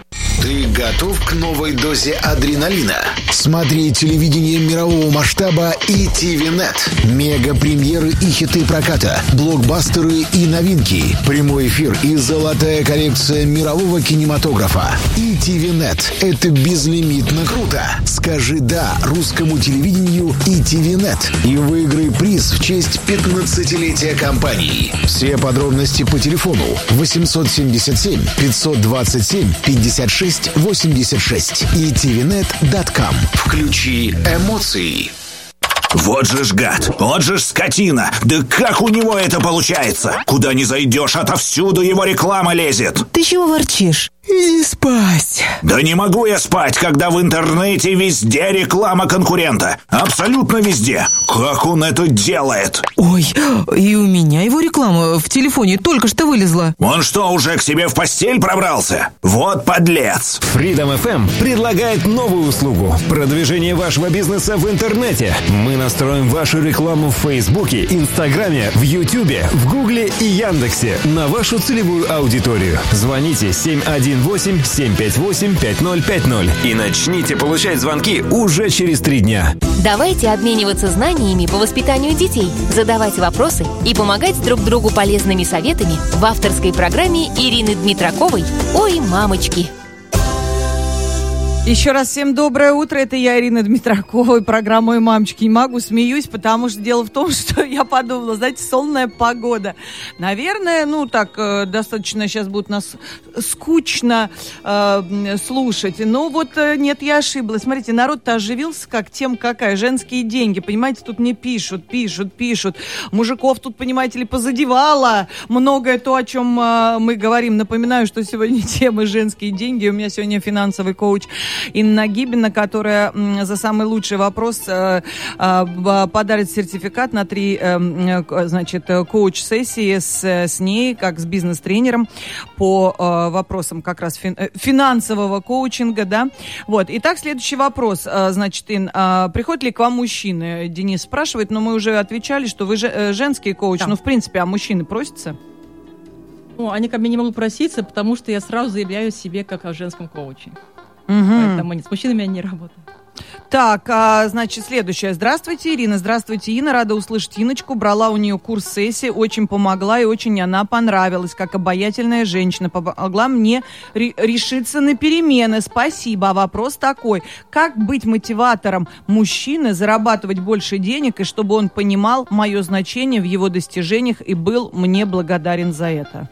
Speaker 21: Ты готов к новой дозе адреналина? Смотри телевидение мирового масштаба и ти ви-нет. Мега-премьеры и хиты проката, блокбастеры и новинки, прямой эфир и золотая коллекция мирового кинематографа. и ти ви-нет – это безлимитно круто. Скажи «да» русскому телевидению и ти ви-нет и выиграй приз в честь пятнадцатилетия компании. Все подробности по телефону восемьсот семьдесят семь пятьсот двадцать семь пятьдесят шесть восемьдесят шесть и ти ви нет точка ком. Включи эмоции.
Speaker 3: Вот же ж гад, вот же ж скотина. Да как у него это получается? Куда ни зайдешь, отовсюду его реклама лезет.
Speaker 6: Ты чего ворчишь? Иди спать.
Speaker 3: Да не могу я спать, когда в интернете везде реклама конкурента. Абсолютно везде. Как он это делает?
Speaker 6: Ой, и у меня его реклама в телефоне только что вылезла.
Speaker 3: Он что, уже к себе в постель пробрался? Вот подлец.
Speaker 7: Freedom эф эм предлагает новую услугу – продвижение вашего бизнеса в интернете. Мы настроим вашу рекламу в Фейсбуке, Инстаграме, в Ютубе, в Гугле и Яндексе на вашу целевую аудиторию. Звоните семь один восемь семь пять восемь пять ноль пять ноль и начните получать звонки уже через три дня.
Speaker 18: Давайте обмениваться знаниями по воспитанию детей, задавать вопросы и помогать друг другу полезными советами в авторской программе Ирины Дмитраковой «Ой, мамочки».
Speaker 4: Еще раз всем доброе утро, это я, Ирина Дмитракова, и программа «Ой, мамочки». Не могу, смеюсь, потому что дело в том, что я подумала, знаете, солнная погода. Наверное, ну так, э, достаточно сейчас будет нас скучно э, слушать. Но вот э, нет, я ошиблась. Смотрите, народ-то оживился, как тем какая. Женские деньги, понимаете, тут мне пишут, пишут, пишут. Мужиков тут, понимаете ли, позадевало многое то, о чем э, мы говорим. Напоминаю, что сегодня тема «Женские деньги». У меня сегодня финансовый коуч Инна Гибина, которая за самый лучший вопрос э, э, подарит сертификат на три э, значит, коуч-сессии с, с ней, как с бизнес-тренером по э, вопросам как раз фин, э, финансового коучинга, да. Вот. Итак, следующий вопрос. Э, значит, Ин, э, приходят ли к вам мужчины? Денис спрашивает, но мы уже отвечали, что вы же, э, женский коуч. Да. Ну, в принципе, а мужчины просятся?
Speaker 5: Ну, они ко мне не могут проситься, потому что я сразу заявляю себе как о женском коуче.
Speaker 4: Угу.
Speaker 5: Поэтому нет, с мужчинами я не работаю.
Speaker 4: Так, а, значит, следующее. Здравствуйте, Ирина. Здравствуйте, Инна. Рада услышать Инночку. Брала у нее курс сессии. Очень помогла и очень она понравилась. Как обаятельная женщина. Помогла мне ре- решиться на перемены. Спасибо. А вопрос такой. Как быть мотиватором мужчины, зарабатывать больше денег, и чтобы он понимал мое значение в его достижениях и был мне благодарен за это?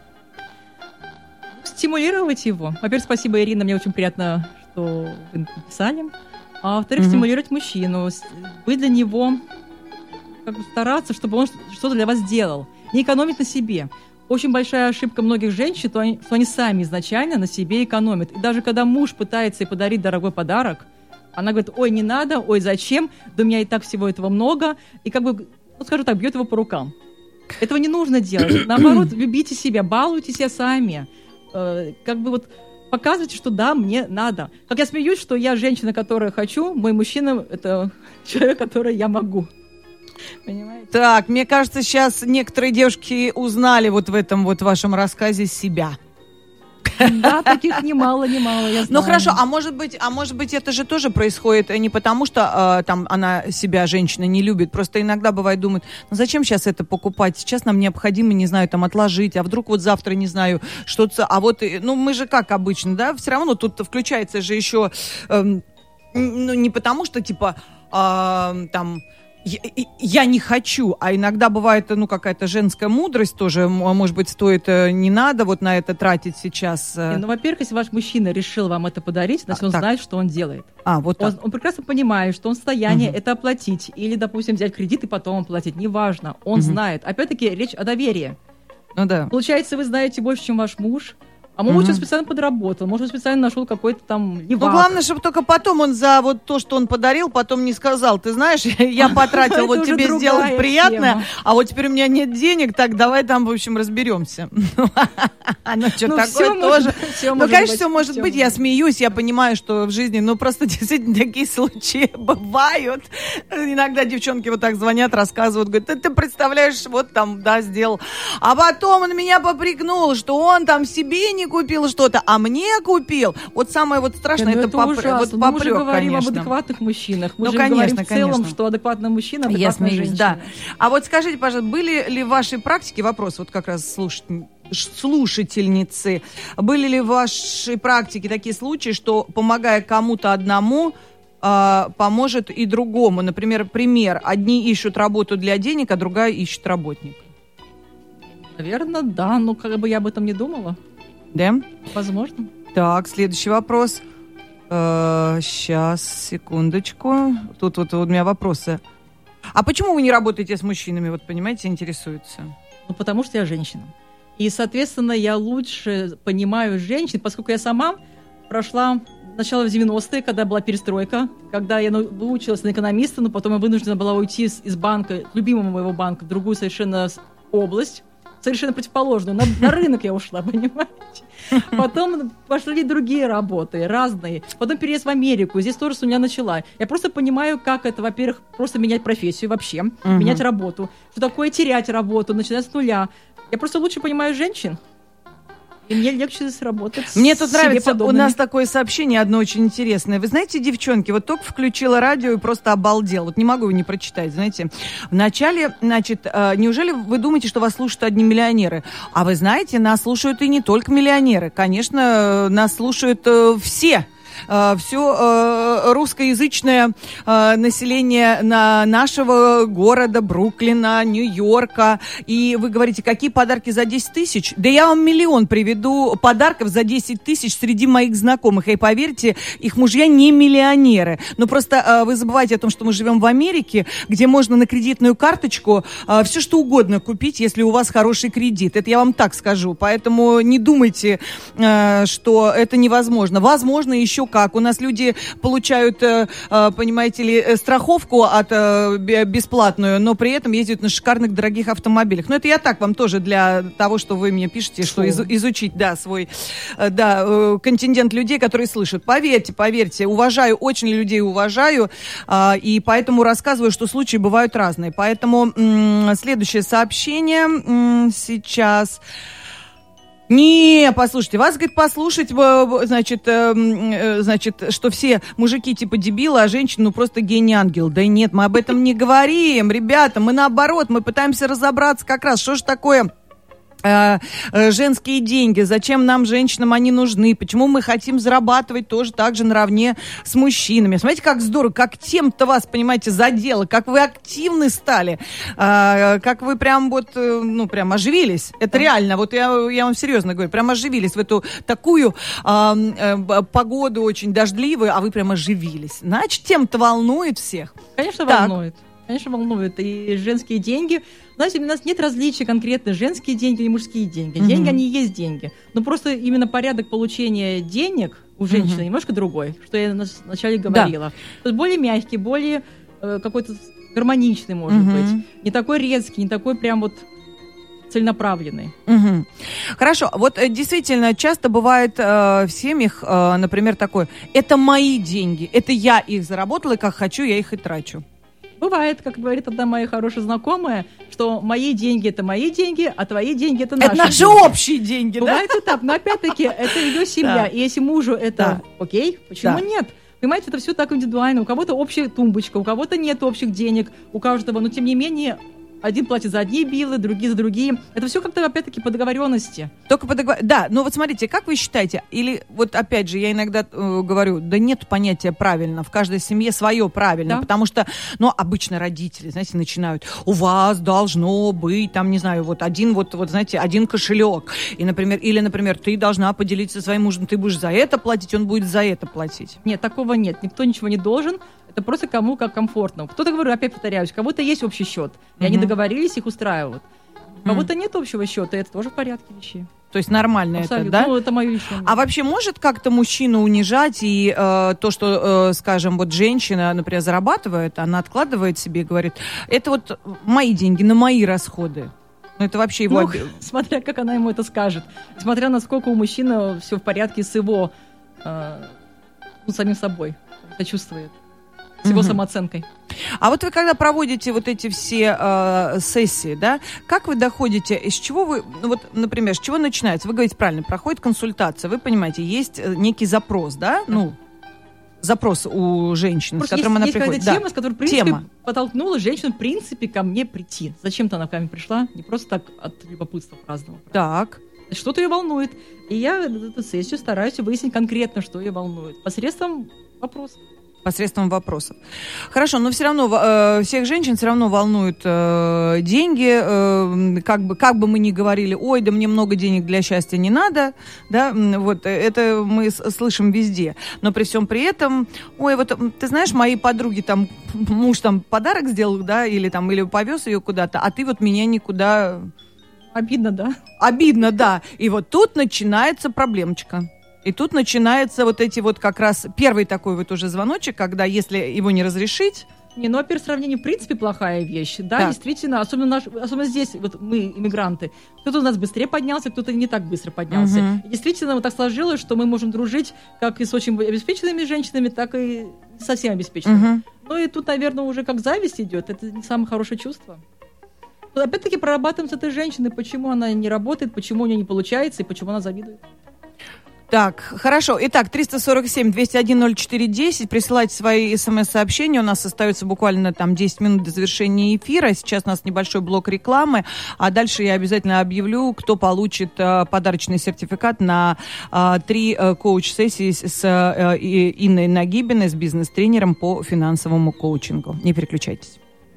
Speaker 5: Стимулировать его. Во-первых, спасибо, Ирина. Мне очень приятно, что вы написали. А во-вторых, mm-hmm. стимулировать мужчину, быть для него, как бы стараться, чтобы он что-то для вас сделал. Не экономить на себе. Очень большая ошибка многих женщин, что они, что они сами изначально на себе экономят. И даже когда муж пытается ей подарить дорогой подарок, она говорит: ой, не надо, ой, зачем, да у меня и так всего этого много. И как бы, ну скажу так, бьет его по рукам. Этого не нужно делать. Наоборот, любите себя, балуйте себя сами. Как бы вот показывайте, что да, мне надо. Как я смеюсь, что я женщина, которая хочу, мой мужчина — это человек, который я могу. Понимаете?
Speaker 4: Так, мне кажется, сейчас некоторые девушки узнали вот в этом вот вашем рассказе себя.
Speaker 5: Да, таких немало, немало, я знаю.
Speaker 4: Ну хорошо, а может быть, а может быть, это же тоже происходит не потому, что э, там она себя, женщина, не любит, просто иногда бывает думает, ну зачем сейчас это покупать, сейчас нам необходимо, не знаю, там отложить, а вдруг вот завтра, не знаю, что-то, а вот, ну мы же как обычно, да, все равно тут включается же еще, э, ну не потому, что типа, э, там... Я, я не хочу, а иногда бывает, ну, какая-то женская мудрость тоже, может быть, стоит, не надо вот на это тратить сейчас.
Speaker 5: Ну, во-первых, если ваш мужчина решил вам это подарить, значит, а, он так. знает, что он делает.
Speaker 4: А, вот
Speaker 5: он,
Speaker 4: так.
Speaker 5: он прекрасно понимает, что он в состоянии
Speaker 4: угу. это
Speaker 5: оплатить, или, допустим, взять кредит и потом оплатить, неважно, он угу. знает. Опять-таки, речь о доверии.
Speaker 4: Ну, да.
Speaker 5: Получается, вы знаете больше, чем ваш муж. А может, он специально подработал, может, он специально нашел какой-то там левак.
Speaker 4: Ну, главное, чтобы только потом он за вот то, что он подарил, потом не сказал: ты знаешь, я потратил вот тебе сделать приятное, а вот теперь у меня нет денег, так давай там, в общем, разберемся. Ну, что такое тоже. Ну, конечно, все может быть, я смеюсь, я понимаю, что в жизни, ну, просто действительно такие случаи бывают. Иногда девчонки вот так звонят, рассказывают, говорят: ты представляешь, вот там, да, сделал. А потом он меня попрекнул, что он там себе не не купил что-то, а мне купил. Вот самое вот страшное,
Speaker 5: ну,
Speaker 4: это,
Speaker 5: это
Speaker 4: попр...
Speaker 5: ужасно.
Speaker 4: вот
Speaker 5: Но
Speaker 4: попрек,
Speaker 5: мы же говорим
Speaker 4: конечно.
Speaker 5: об адекватных мужчинах. Мы
Speaker 4: ну,
Speaker 5: же
Speaker 4: конечно,
Speaker 5: говорим в целом,
Speaker 4: конечно.
Speaker 5: что адекватный мужчина, адекватная
Speaker 4: Я смеюсь,
Speaker 5: женщина.
Speaker 4: да. А вот скажите, пожалуйста, были ли в вашей практике, вопрос вот как раз слушать, слушательницы, были ли в вашей практике такие случаи, что, помогая кому-то одному, э, поможет и другому? Например, пример. Одни ищут работу для денег, а другая ищет работника.
Speaker 5: Наверное, да. Но как бы я об этом не думала.
Speaker 4: Да?
Speaker 5: Возможно.
Speaker 4: Так, следующий вопрос. Э, сейчас, секундочку. Тут вот у меня вопросы. А почему вы не работаете с мужчинами? Вот, понимаете, интересуются.
Speaker 5: Ну, потому что я женщина. И, соответственно, я лучше понимаю женщин, поскольку я сама прошла начало в девяностые, когда была перестройка, когда я выучилась на экономиста, но потом я вынуждена была уйти из, из банка, любимого моего банка, в другую совершенно область, совершенно противоположную. На, на рынок я ушла, понимаете? Потом пошли другие работы, разные. Потом переезд в Америку. Здесь тоже с меня начала. Я просто понимаю, как это, во-первых, просто менять профессию вообще, uh-huh. менять работу. Что такое терять работу, начинать с нуля. Я просто лучше понимаю женщин. И мне легче сработать.
Speaker 4: Мне тут нравится,
Speaker 5: подобными.
Speaker 4: У нас такое сообщение одно очень интересное. Вы знаете, девчонки, вот только включила радио и просто обалдел. Вот не могу его не прочитать, знаете. Вначале, значит, неужели вы думаете, что вас слушают одни миллионеры? А вы знаете, нас слушают и не только миллионеры. Конечно, нас слушают все. Все русскоязычное население нашего города, Бруклина, Нью-Йорка. И вы говорите, какие подарки за десять тысяч? Да я вам миллион приведу подарков за десять тысяч среди моих знакомых. И поверьте, их мужья не миллионеры. Но просто вы забываете о том, что мы живем в Америке, где можно на кредитную карточку все что угодно купить, если у вас хороший кредит. Это я вам так скажу. Поэтому не думайте, что это невозможно. Возможно, еще как. У нас люди получают, понимаете ли, страховку от, бесплатную, но при этом ездят на шикарных дорогих автомобилях. Но это я так вам тоже для того, что вы мне пишете, что из, изучить, да, свой, да, контингент людей, которые слышат. Поверьте, поверьте, уважаю, очень людей уважаю, и поэтому рассказываю, что случаи бывают разные. Поэтому м- следующее сообщение сейчас... Не, послушайте, вас, говорит, послушать, значит, э, значит, что все мужики типа дебилы, а женщины, ну, просто гений-ангел. Да нет, мы об этом не говорим, ребята, мы наоборот, мы пытаемся разобраться как раз, что же такое... женские деньги, зачем нам, женщинам, они нужны, почему мы хотим зарабатывать тоже так же наравне с мужчинами. Смотрите, как здорово, как тем-то вас, понимаете, задело, как вы активны стали, как вы прям вот, ну, прям оживились. Это реально, вот я, я вам серьезно говорю, прям оживились в эту такую а, а, погоду очень дождливую, а вы прям оживились. Значит, тем-то волнует всех.
Speaker 5: Конечно,
Speaker 4: так.
Speaker 5: волнует. Конечно, волнует. И женские деньги. Знаете, у нас нет различия конкретно женские деньги и мужские деньги. Mm-hmm. Деньги, они и есть деньги. Но просто именно порядок получения денег у женщины mm-hmm. немножко другой, что я вначале говорила. Да. То есть более мягкий, более э, какой-то гармоничный, может mm-hmm. быть. Не такой резкий, не такой прям вот целенаправленный.
Speaker 4: Угу. Хорошо. Вот действительно часто бывает э, в семьях, э, например, такое: это мои деньги, это я их заработала, и как хочу, я их и трачу.
Speaker 5: Бывает, как говорит одна моя хорошая знакомая, что мои деньги – это мои деньги, а твои деньги – это наши
Speaker 4: Это наши
Speaker 5: деньги.
Speaker 4: общие деньги,
Speaker 5: Бывает
Speaker 4: да?
Speaker 5: и так, но опять-таки это ее семья.
Speaker 4: Да.
Speaker 5: И если мужу это
Speaker 4: Да.
Speaker 5: окей, почему
Speaker 4: Да.
Speaker 5: нет? Понимаете, это все так индивидуально. У кого-то общая тумбочка, у кого-то нет общих денег, у каждого, но тем не менее... Один платит за одни биллы, другие за другие. Это все как-то, опять-таки, по договоренности.
Speaker 4: Только по договоренности. Да, но вот смотрите, как вы считаете, или вот опять же, я иногда э, говорю, да нет понятия правильно, в каждой семье свое правильно,
Speaker 5: Да.
Speaker 4: потому что, ну, обычно родители, знаете, начинают, у вас должно быть, там, не знаю, вот один, вот, вот знаете, один кошелек, и, например, или, например, ты должна поделиться со своим мужем, ты будешь за это платить, он будет за это платить.
Speaker 5: Нет, такого нет. Никто ничего не должен. Это просто кому как комфортно. Кто-то, говорю, опять повторяюсь, у кого-то есть общий счет, и они
Speaker 4: Мгм.
Speaker 5: договорились, их устраивают. У кого-то нет общего счета, и это тоже в порядке вещей.
Speaker 4: То есть нормально
Speaker 5: Абсолютно.
Speaker 4: это, да?
Speaker 5: Ну, это мое личное мнение.
Speaker 4: А вообще может как-то мужчину унижать и э, то, что, э, скажем, вот женщина, например, зарабатывает, она откладывает себе и говорит, это вот мои деньги на мои расходы. Ну, это вообще его...
Speaker 5: Ну,
Speaker 4: оби-
Speaker 5: смотря как она ему это скажет. Смотря насколько у мужчины все в порядке с его, э, ну, самим собой, себя чувствует. с его
Speaker 4: Мгм.
Speaker 5: самооценкой.
Speaker 4: А вот вы когда проводите вот эти все э, сессии, да, как вы доходите, из чего вы, ну вот, например, с чего начинается? Вы говорите правильно, проходит консультация, вы понимаете, есть э, некий запрос, да, ну, запрос у женщины,
Speaker 5: Просто
Speaker 4: с которым
Speaker 5: есть,
Speaker 4: она
Speaker 5: есть
Speaker 4: приходит.
Speaker 5: какая-то
Speaker 4: Да.
Speaker 5: тема, с которой, в принципе,
Speaker 4: Тема.
Speaker 5: подтолкнула женщину, в принципе, ко мне прийти. Зачем-то она ко мне пришла, не просто так от любопытства праздного.
Speaker 4: Так.
Speaker 5: Что-то ее волнует. И я эту сессию стараюсь выяснить конкретно, что ее волнует. Посредством вопросов.
Speaker 4: Посредством вопросов. Хорошо, но все равно э, всех женщин все равно волнуют э, деньги. Э, как бы, как бы мы ни говорили, ой, да мне много денег для счастья не надо, да, м, вот э, это мы с- слышим везде. Но при всем при этом, ой, вот м, ты знаешь, моей подруге там муж там подарок сделал, да, или там или повез ее куда-то, а ты вот меня никуда.
Speaker 5: Обидно, да?
Speaker 4: Обидно, да. И вот тут начинается проблемочка. И тут начинается вот эти вот как раз первый такой вот уже звоночек, когда если его не разрешить...
Speaker 5: Не, ну, во-первых, сравнение в принципе плохая вещь. Да,
Speaker 4: Так.
Speaker 5: действительно, особенно, наш, особенно здесь, вот мы, иммигранты, кто-то у нас быстрее поднялся, кто-то не так быстро поднялся.
Speaker 4: Мгм.
Speaker 5: И действительно, вот так сложилось, что мы можем дружить как и с очень обеспеченными женщинами, так и с совсем обеспеченными.
Speaker 4: Мгм.
Speaker 5: Ну и тут, наверное, уже как зависть идет, это не самое хорошее чувство. Но опять-таки прорабатываем с этой женщиной, почему она не работает, почему у нее не получается и почему она завидует.
Speaker 4: Так, хорошо. Итак, триста сорок семь двести один ноль четыре десять. Присылайте свои смс-сообщения. У нас остается буквально там десять минут до завершения эфира. Сейчас у нас небольшой блок рекламы. А дальше я обязательно объявлю, кто получит э, подарочный сертификат на э, три э, коуч-сессии с э, и- Инной Нагибиной, с бизнес-тренером по финансовому коучингу. Не переключайтесь.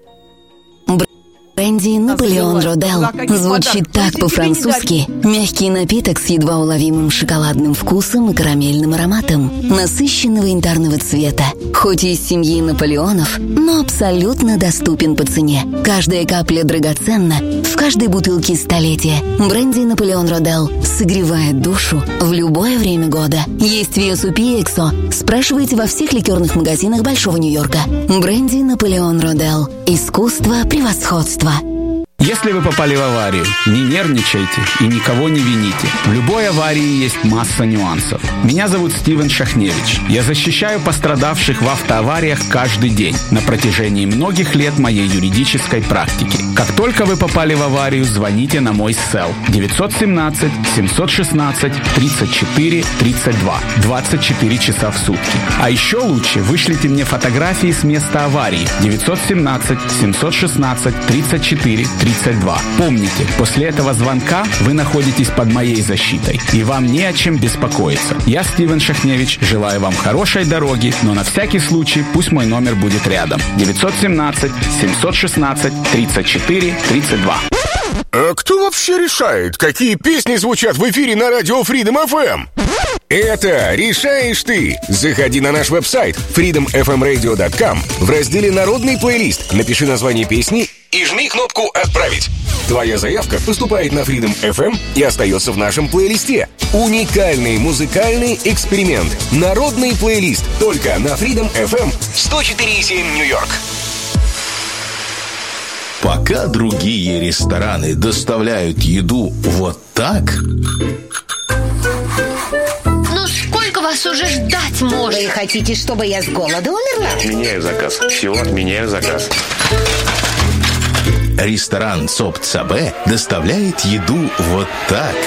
Speaker 8: Бренди Наполеон Родель
Speaker 4: Да, какие
Speaker 8: звучит
Speaker 4: подарки?
Speaker 8: так
Speaker 4: Если тебе
Speaker 8: по-французски. Мягкий напиток с едва уловимым шоколадным вкусом и карамельным ароматом. Насыщенного янтарного цвета. Хоть и из семьи Наполеонов, но абсолютно доступен по цене. Каждая капля драгоценна, в каждой бутылке столетие. Бренди Наполеон Родель согревает душу в любое время года. Есть в Юсупи и Эксо. Спрашивайте во всех ликерных магазинах Большого Нью-Йорка. Бренди Наполеон Родель. Искусство превосходства.
Speaker 9: Если вы попали в аварию, не нервничайте и никого не вините. В любой аварии есть масса нюансов. Меня зовут Стивен Шахневич. Я защищаю пострадавших в автоавариях каждый день на протяжении многих лет моей юридической практики. Как только вы попали в аварию, звоните на мой сел девятьсот семнадцать семьсот шестнадцать тридцать четыре тридцать два двадцать четыре часа в сутки. А еще лучше вышлите мне фотографии с места аварии девятьсот семнадцать семьсот шестнадцать тридцать четыре тридцать два. Помните, после этого звонка вы находитесь под моей защитой, и вам не о чем беспокоиться. Я, Стивен Шахневич, желаю вам хорошей дороги, но на всякий случай пусть мой номер будет рядом. девятьсот семнадцать семьсот шестнадцать тридцать четыре тридцать два.
Speaker 1: А кто вообще решает, какие песни звучат в эфире на радио Freedom эф эм? Это решаешь ты. Заходи на наш веб-сайт фридом эф эм радио точка ком. В разделе «Народный плейлист» напиши название песни и жми кнопку «Отправить». Твоя заявка поступает на Freedom эф эм и остается в нашем плейлисте. Уникальный музыкальный эксперимент. Народный плейлист только на Freedom эф эм сто четыре и семь Нью-Йорк.
Speaker 22: Пока другие рестораны доставляют еду вот так,
Speaker 10: Ну сколько вас уже ждать можно? Вы хотите, чтобы я с голоду умерла?
Speaker 22: Отменяю заказ. Все, отменяю заказ. Ресторан Цоп Цабе доставляет еду вот так.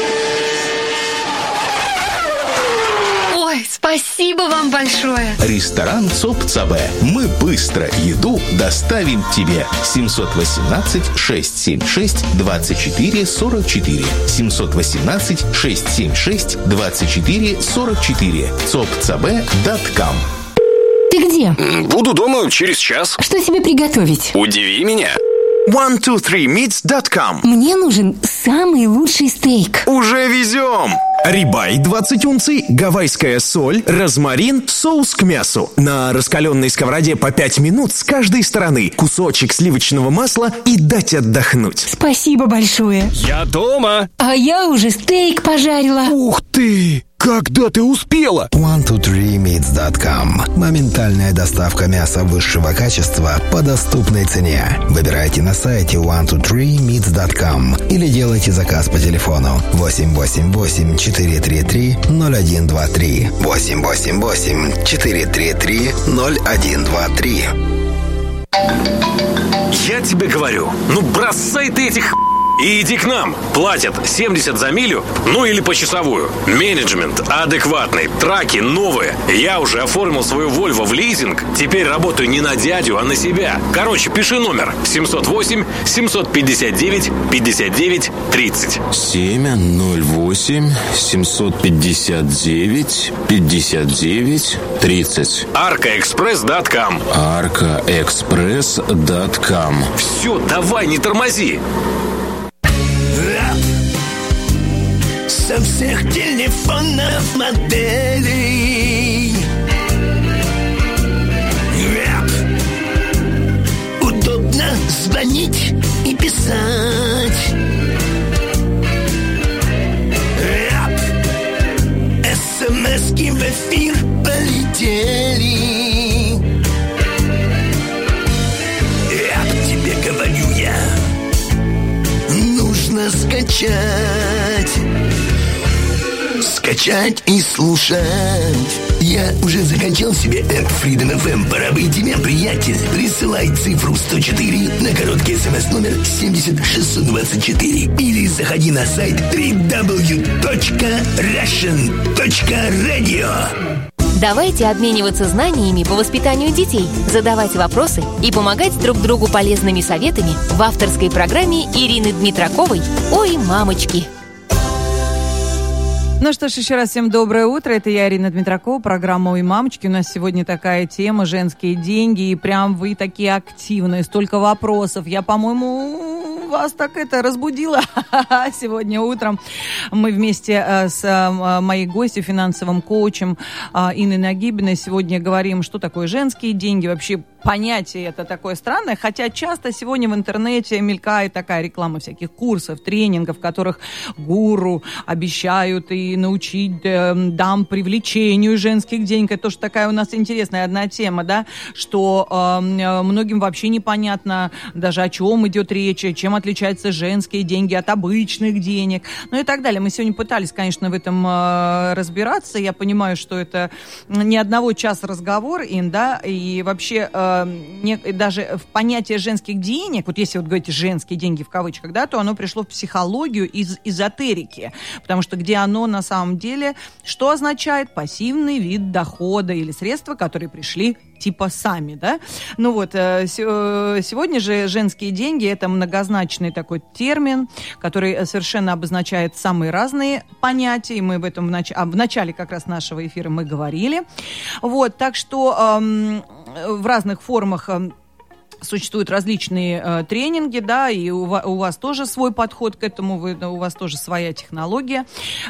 Speaker 10: Ой, спасибо вам большое.
Speaker 22: Ресторан Цоп Цабе. Мы быстро еду доставим тебе. семьсот восемнадцать шестьсот семьдесят шесть двадцать четыре сорок четыре. семьсот восемнадцать шестьсот семьдесят шесть двадцать четыре сорок четыре. цоп цабе точка ком.
Speaker 8: Ты где?
Speaker 16: Буду дома через час.
Speaker 8: Что себе приготовить?
Speaker 16: Удиви меня.
Speaker 3: one two three meats точка ком.
Speaker 8: Мне нужен самый лучший стейк.
Speaker 3: Уже везем! Рибай двадцать унций, гавайская соль, розмарин, соус к мясу. На раскаленной сковороде по пять минут с каждой стороны. Кусочек сливочного масла и дать отдохнуть.
Speaker 8: Спасибо большое.
Speaker 23: Я дома.
Speaker 8: А я уже стейк пожарила.
Speaker 3: Ух ты! Когда ты успела?
Speaker 21: one two three meats dot com. Моментальная доставка мяса высшего качества по доступной цене. Выбирайте на сайте one two three meats dot com или делайте заказ по телефону восемь восемь восемь четыре три три ноль один два три восемь восемь восемь четыре три три ноль один два три.
Speaker 12: Я тебе говорю, ну бросай ты этих и иди к нам. Платят семьдесят за милю, ну или почасовую. Менеджмент адекватный, траки новые. Я уже оформил свою Volvo в лизинг. Теперь работаю не на дядю, а на себя. Короче, пиши номер семь ноль восемь семь пять девять пятьдесят девять тридцать.
Speaker 22: семь ноль восемь семь пять девять пятьдесят девять тридцать.
Speaker 12: аркаэкспресс точка ком.
Speaker 22: аркаэкспресс точка ком.
Speaker 12: Все, давай, не тормози.
Speaker 13: Со всех телефонов моделей рэп. Удобно звонить и писать. Рэп. СМСки в эфир полетели. Рэп, тебе говорю я, нужно скачать. Скачать и слушать. Я уже закачал себе App Freedom эф эм. Пора бы и тебе, приятель. Присылай цифру сто четыре на короткий смс-номер семьдесят шестьсот двадцать четыре. Или заходи на сайт дабл ю дабл ю дабл ю точка russian точка radio.
Speaker 18: Давайте обмениваться знаниями по воспитанию детей, задавать вопросы и помогать друг другу полезными советами в авторской программе Ирины Дмитраковой «Ой, мамочки».
Speaker 4: Ну что ж, еще раз всем доброе утро. Это я, Ирина Дмитракова, программа «Ой, мамочки». У нас сегодня такая тема — женские деньги. И прям вы такие активные, столько вопросов. Я, по-моему, вас так это разбудила сегодня утром. Мы вместе с моей гостью, финансовым коучем Инной Нагибиной сегодня говорим, что такое женские деньги, вообще понятие это такое странное, хотя часто сегодня в интернете мелькает такая реклама всяких курсов, тренингов, в которых гуру обещают и научить э, дам привлечению женских денег. Это тоже такая у нас интересная одна тема, да, что э, многим вообще непонятно даже, о чем идет речь, чем отличаются женские деньги от обычных денег, ну и так далее. Мы сегодня пытались, конечно, в этом э, разбираться. Я понимаю, что это не одного часа разговор, Ин, да, и вообще э, не, даже в понятие женских денег, вот если вот говорить женские деньги в кавычках, да, то оно пришло в психологию из эзотерики, потому что где оно на самом деле, что означает пассивный вид дохода или средства, которые пришли типа сами, да? Ну вот, сегодня же женские деньги — это многозначный такой термин, который совершенно обозначает самые разные понятия, и мы в этом в, нач... а в начале как раз нашего эфира мы говорили. Вот, так что эм, в разных формах эм, существуют различные э, тренинги, да, и у, ва- у вас тоже свой подход к этому, вы, у вас тоже своя технология.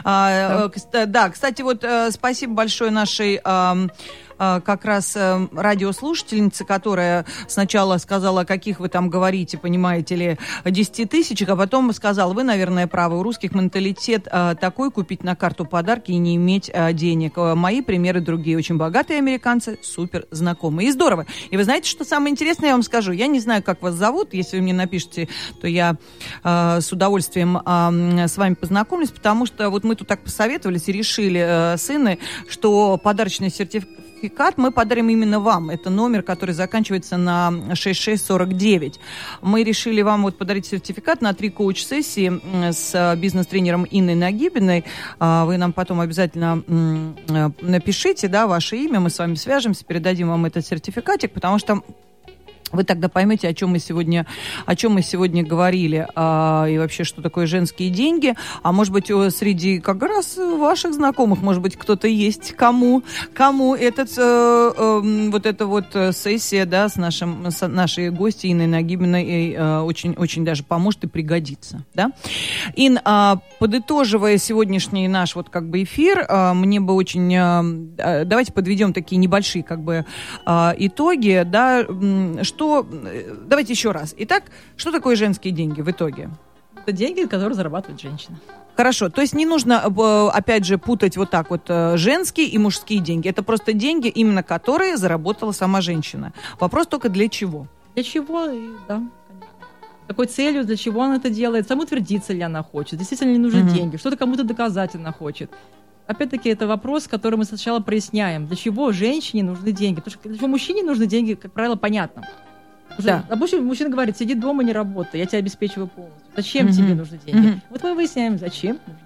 Speaker 4: А, да. Э, да, кстати, вот э, спасибо большое нашей э, как раз э, радиослушательница, которая сначала сказала, о каких вы там говорите, понимаете ли, десяти тысячах, а потом сказала, вы, наверное, правы, у русских менталитет э, такой, купить на карту подарки и не иметь э, денег. Э, мои примеры другие, очень богатые американцы, супер знакомые. И здорово. И вы знаете, что самое интересное, я вам скажу, я не знаю, как вас зовут, если вы мне напишите, то я э, с удовольствием э, с вами познакомлюсь, потому что вот мы тут так посоветовались и решили э, с Инной, что подарочный сертификат мы подарим именно вам. Это номер, который заканчивается на шесть шесть сорок девять. Мы решили вам вот подарить сертификат на три коуч-сессии с бизнес-тренером Инной Нагибиной. Вы нам потом обязательно напишите, да, ваше имя, мы с вами свяжемся, передадим вам этот сертификатик, потому что вы тогда поймете, о чем мы сегодня, о чем мы сегодня говорили, а, и вообще, что такое женские деньги. А может быть, среди как раз ваших знакомых, может быть, кто-то есть, кому, кому этот, э, э, вот эта вот сессия, да, с, нашим, с нашей гостьей Инной Нагибиной э, очень, очень даже поможет и пригодится, да. Ин, э, подытоживая сегодняшний наш вот как бы эфир, э, мне бы очень, э, давайте подведем такие небольшие как бы э, итоги, да, что Что, давайте еще раз. Итак, что такое женские деньги в итоге?
Speaker 5: Это деньги, которые зарабатывает женщина.
Speaker 4: Хорошо, то есть не нужно, опять же, путать вот так вот женские и мужские деньги. Это просто деньги, именно которые заработала сама женщина. Вопрос только для чего?
Speaker 5: Для чего, да. Какой целью, для чего она это делает, самоутвердиться ли она хочет, действительно ли нужны mm-hmm. деньги, что-то кому-то доказать она хочет. Опять-таки, это вопрос, который мы сначала проясняем. Для чего женщине нужны деньги? Потому что для чего мужчине нужны деньги, как правило, понятно. Да. Обычно мужчина говорит, сиди дома, не работай, я тебя обеспечиваю полностью. Зачем mm-hmm. тебе нужны деньги? Mm-hmm. Вот мы выясняем, зачем нужны.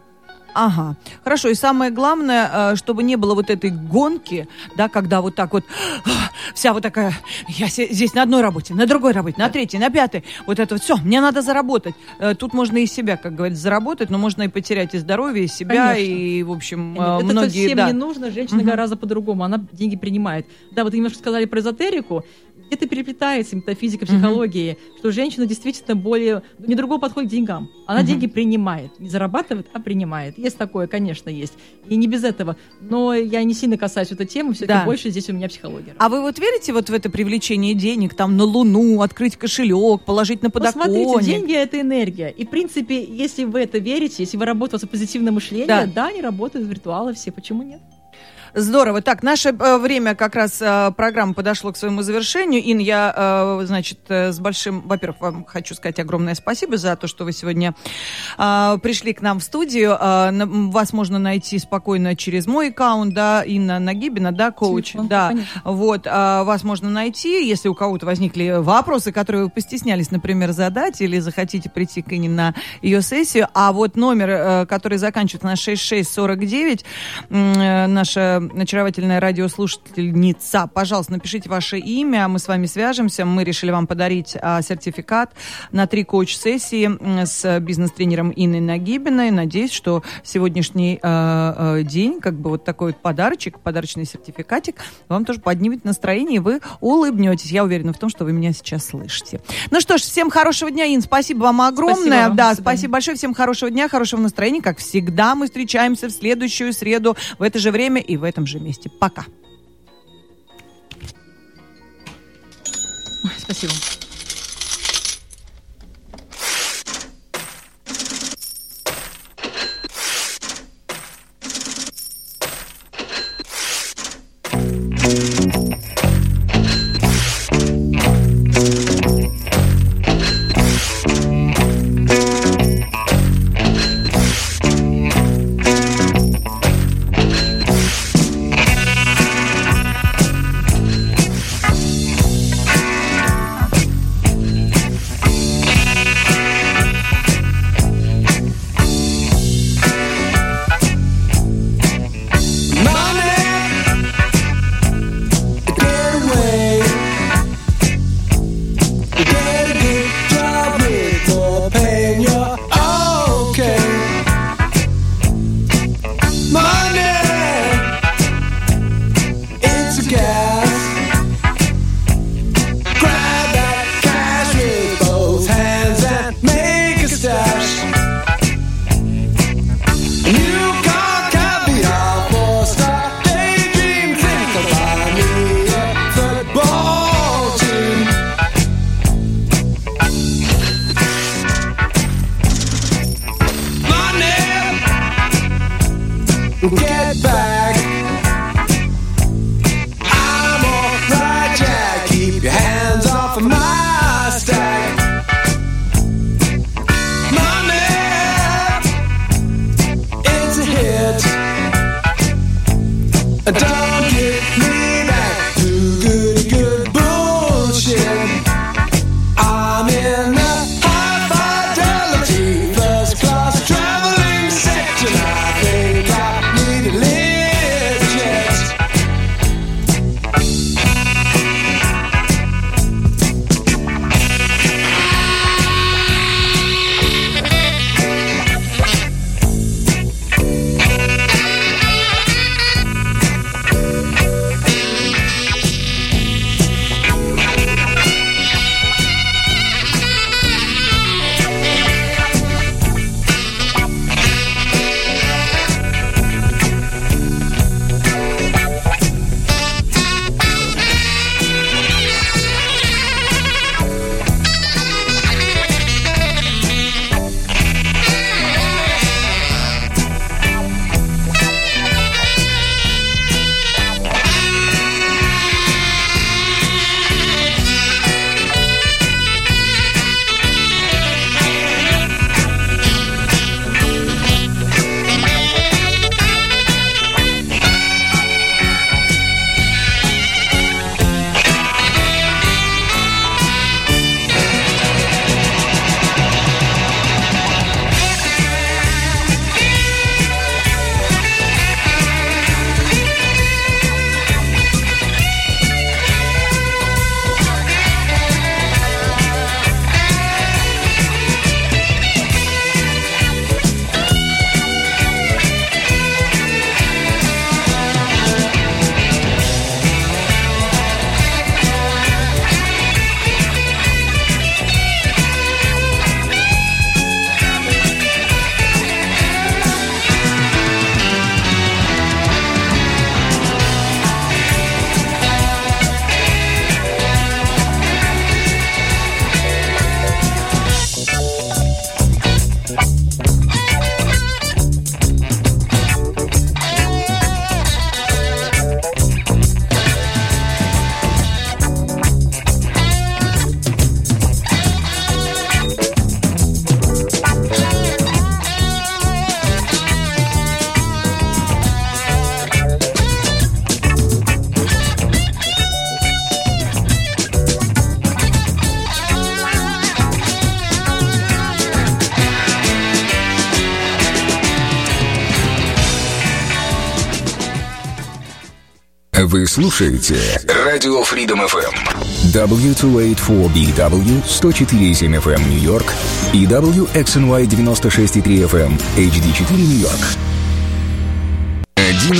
Speaker 4: Ага, хорошо. И самое главное, чтобы не было вот этой гонки, да, когда вот так вот вся вот такая, я здесь на одной работе, на другой работе, на третьей, на пятой, вот это вот все, мне надо заработать. Тут можно и себя, как говорится, заработать, но можно и потерять и здоровье, и себя, конечно. И, в общем, это многие...
Speaker 5: Это всем
Speaker 4: да.
Speaker 5: не нужно, женщина угу. гораздо по-другому, она деньги принимает. Да, вот немножко сказали про эзотерику, где-то переплетается метафизика, психологии, mm-hmm. что женщина действительно более, не другого подходит к деньгам. Она mm-hmm. деньги принимает, не зарабатывает, а принимает. Есть такое, конечно, есть. И не без этого. Но я не сильно касаюсь этой темы, все-таки да. больше здесь у меня психология.
Speaker 4: А вы вот верите вот в это привлечение денег, там, на Луну, открыть кошелек, положить на подоконник?
Speaker 5: Посмотрите, деньги — это энергия. И, в принципе, если вы это верите, если вы работаете в позитивное мышление, да, да они работают, виртуалы все, почему нет?
Speaker 4: Здорово. Так, наше э, время как раз э, программы подошло к своему завершению. Ин, я, э, значит, э, с большим... Во-первых, вам хочу сказать огромное спасибо за то, что вы сегодня э, пришли к нам в студию. Э, на, вас можно найти спокойно через мой аккаунт, да, Инна Нагибина, да, коуч. Телефон, да, конечно. Вот, э, вас можно найти, если у кого-то возникли вопросы, которые вы постеснялись, например, задать, или захотите прийти к Инне на ее сессию. А вот номер, э, который заканчивается на шесть шесть сорок девять, э, наша очаровательная радиослушательница, пожалуйста, напишите ваше имя, мы с вами свяжемся. Мы решили вам подарить а, сертификат на три коуч-сессии с бизнес-тренером Инной Нагибиной. Надеюсь, что сегодняшний а, а, день, как бы вот такой вот подарочек, подарочный сертификатик, вам тоже поднимет настроение, и вы улыбнетесь. Я уверена в том, что вы меня сейчас слышите. Ну что ж, всем хорошего дня, Ин, спасибо вам огромное. Спасибо вам. Да, спасибо большое, всем хорошего дня, хорошего настроения. Как всегда, мы встречаемся в следующую среду в это же время и в этом же месте. Пока.
Speaker 5: Ой, спасибо.
Speaker 11: Вы слушаете Радио Freedom эф эм. дабл ю двести восемьдесят четыре би дабл ю сто четыре и семь эф эм Нью-Йорк и дабл ю икс эн уай девяносто шесть и три эф эм эйч ди четыре Нью-Йорк.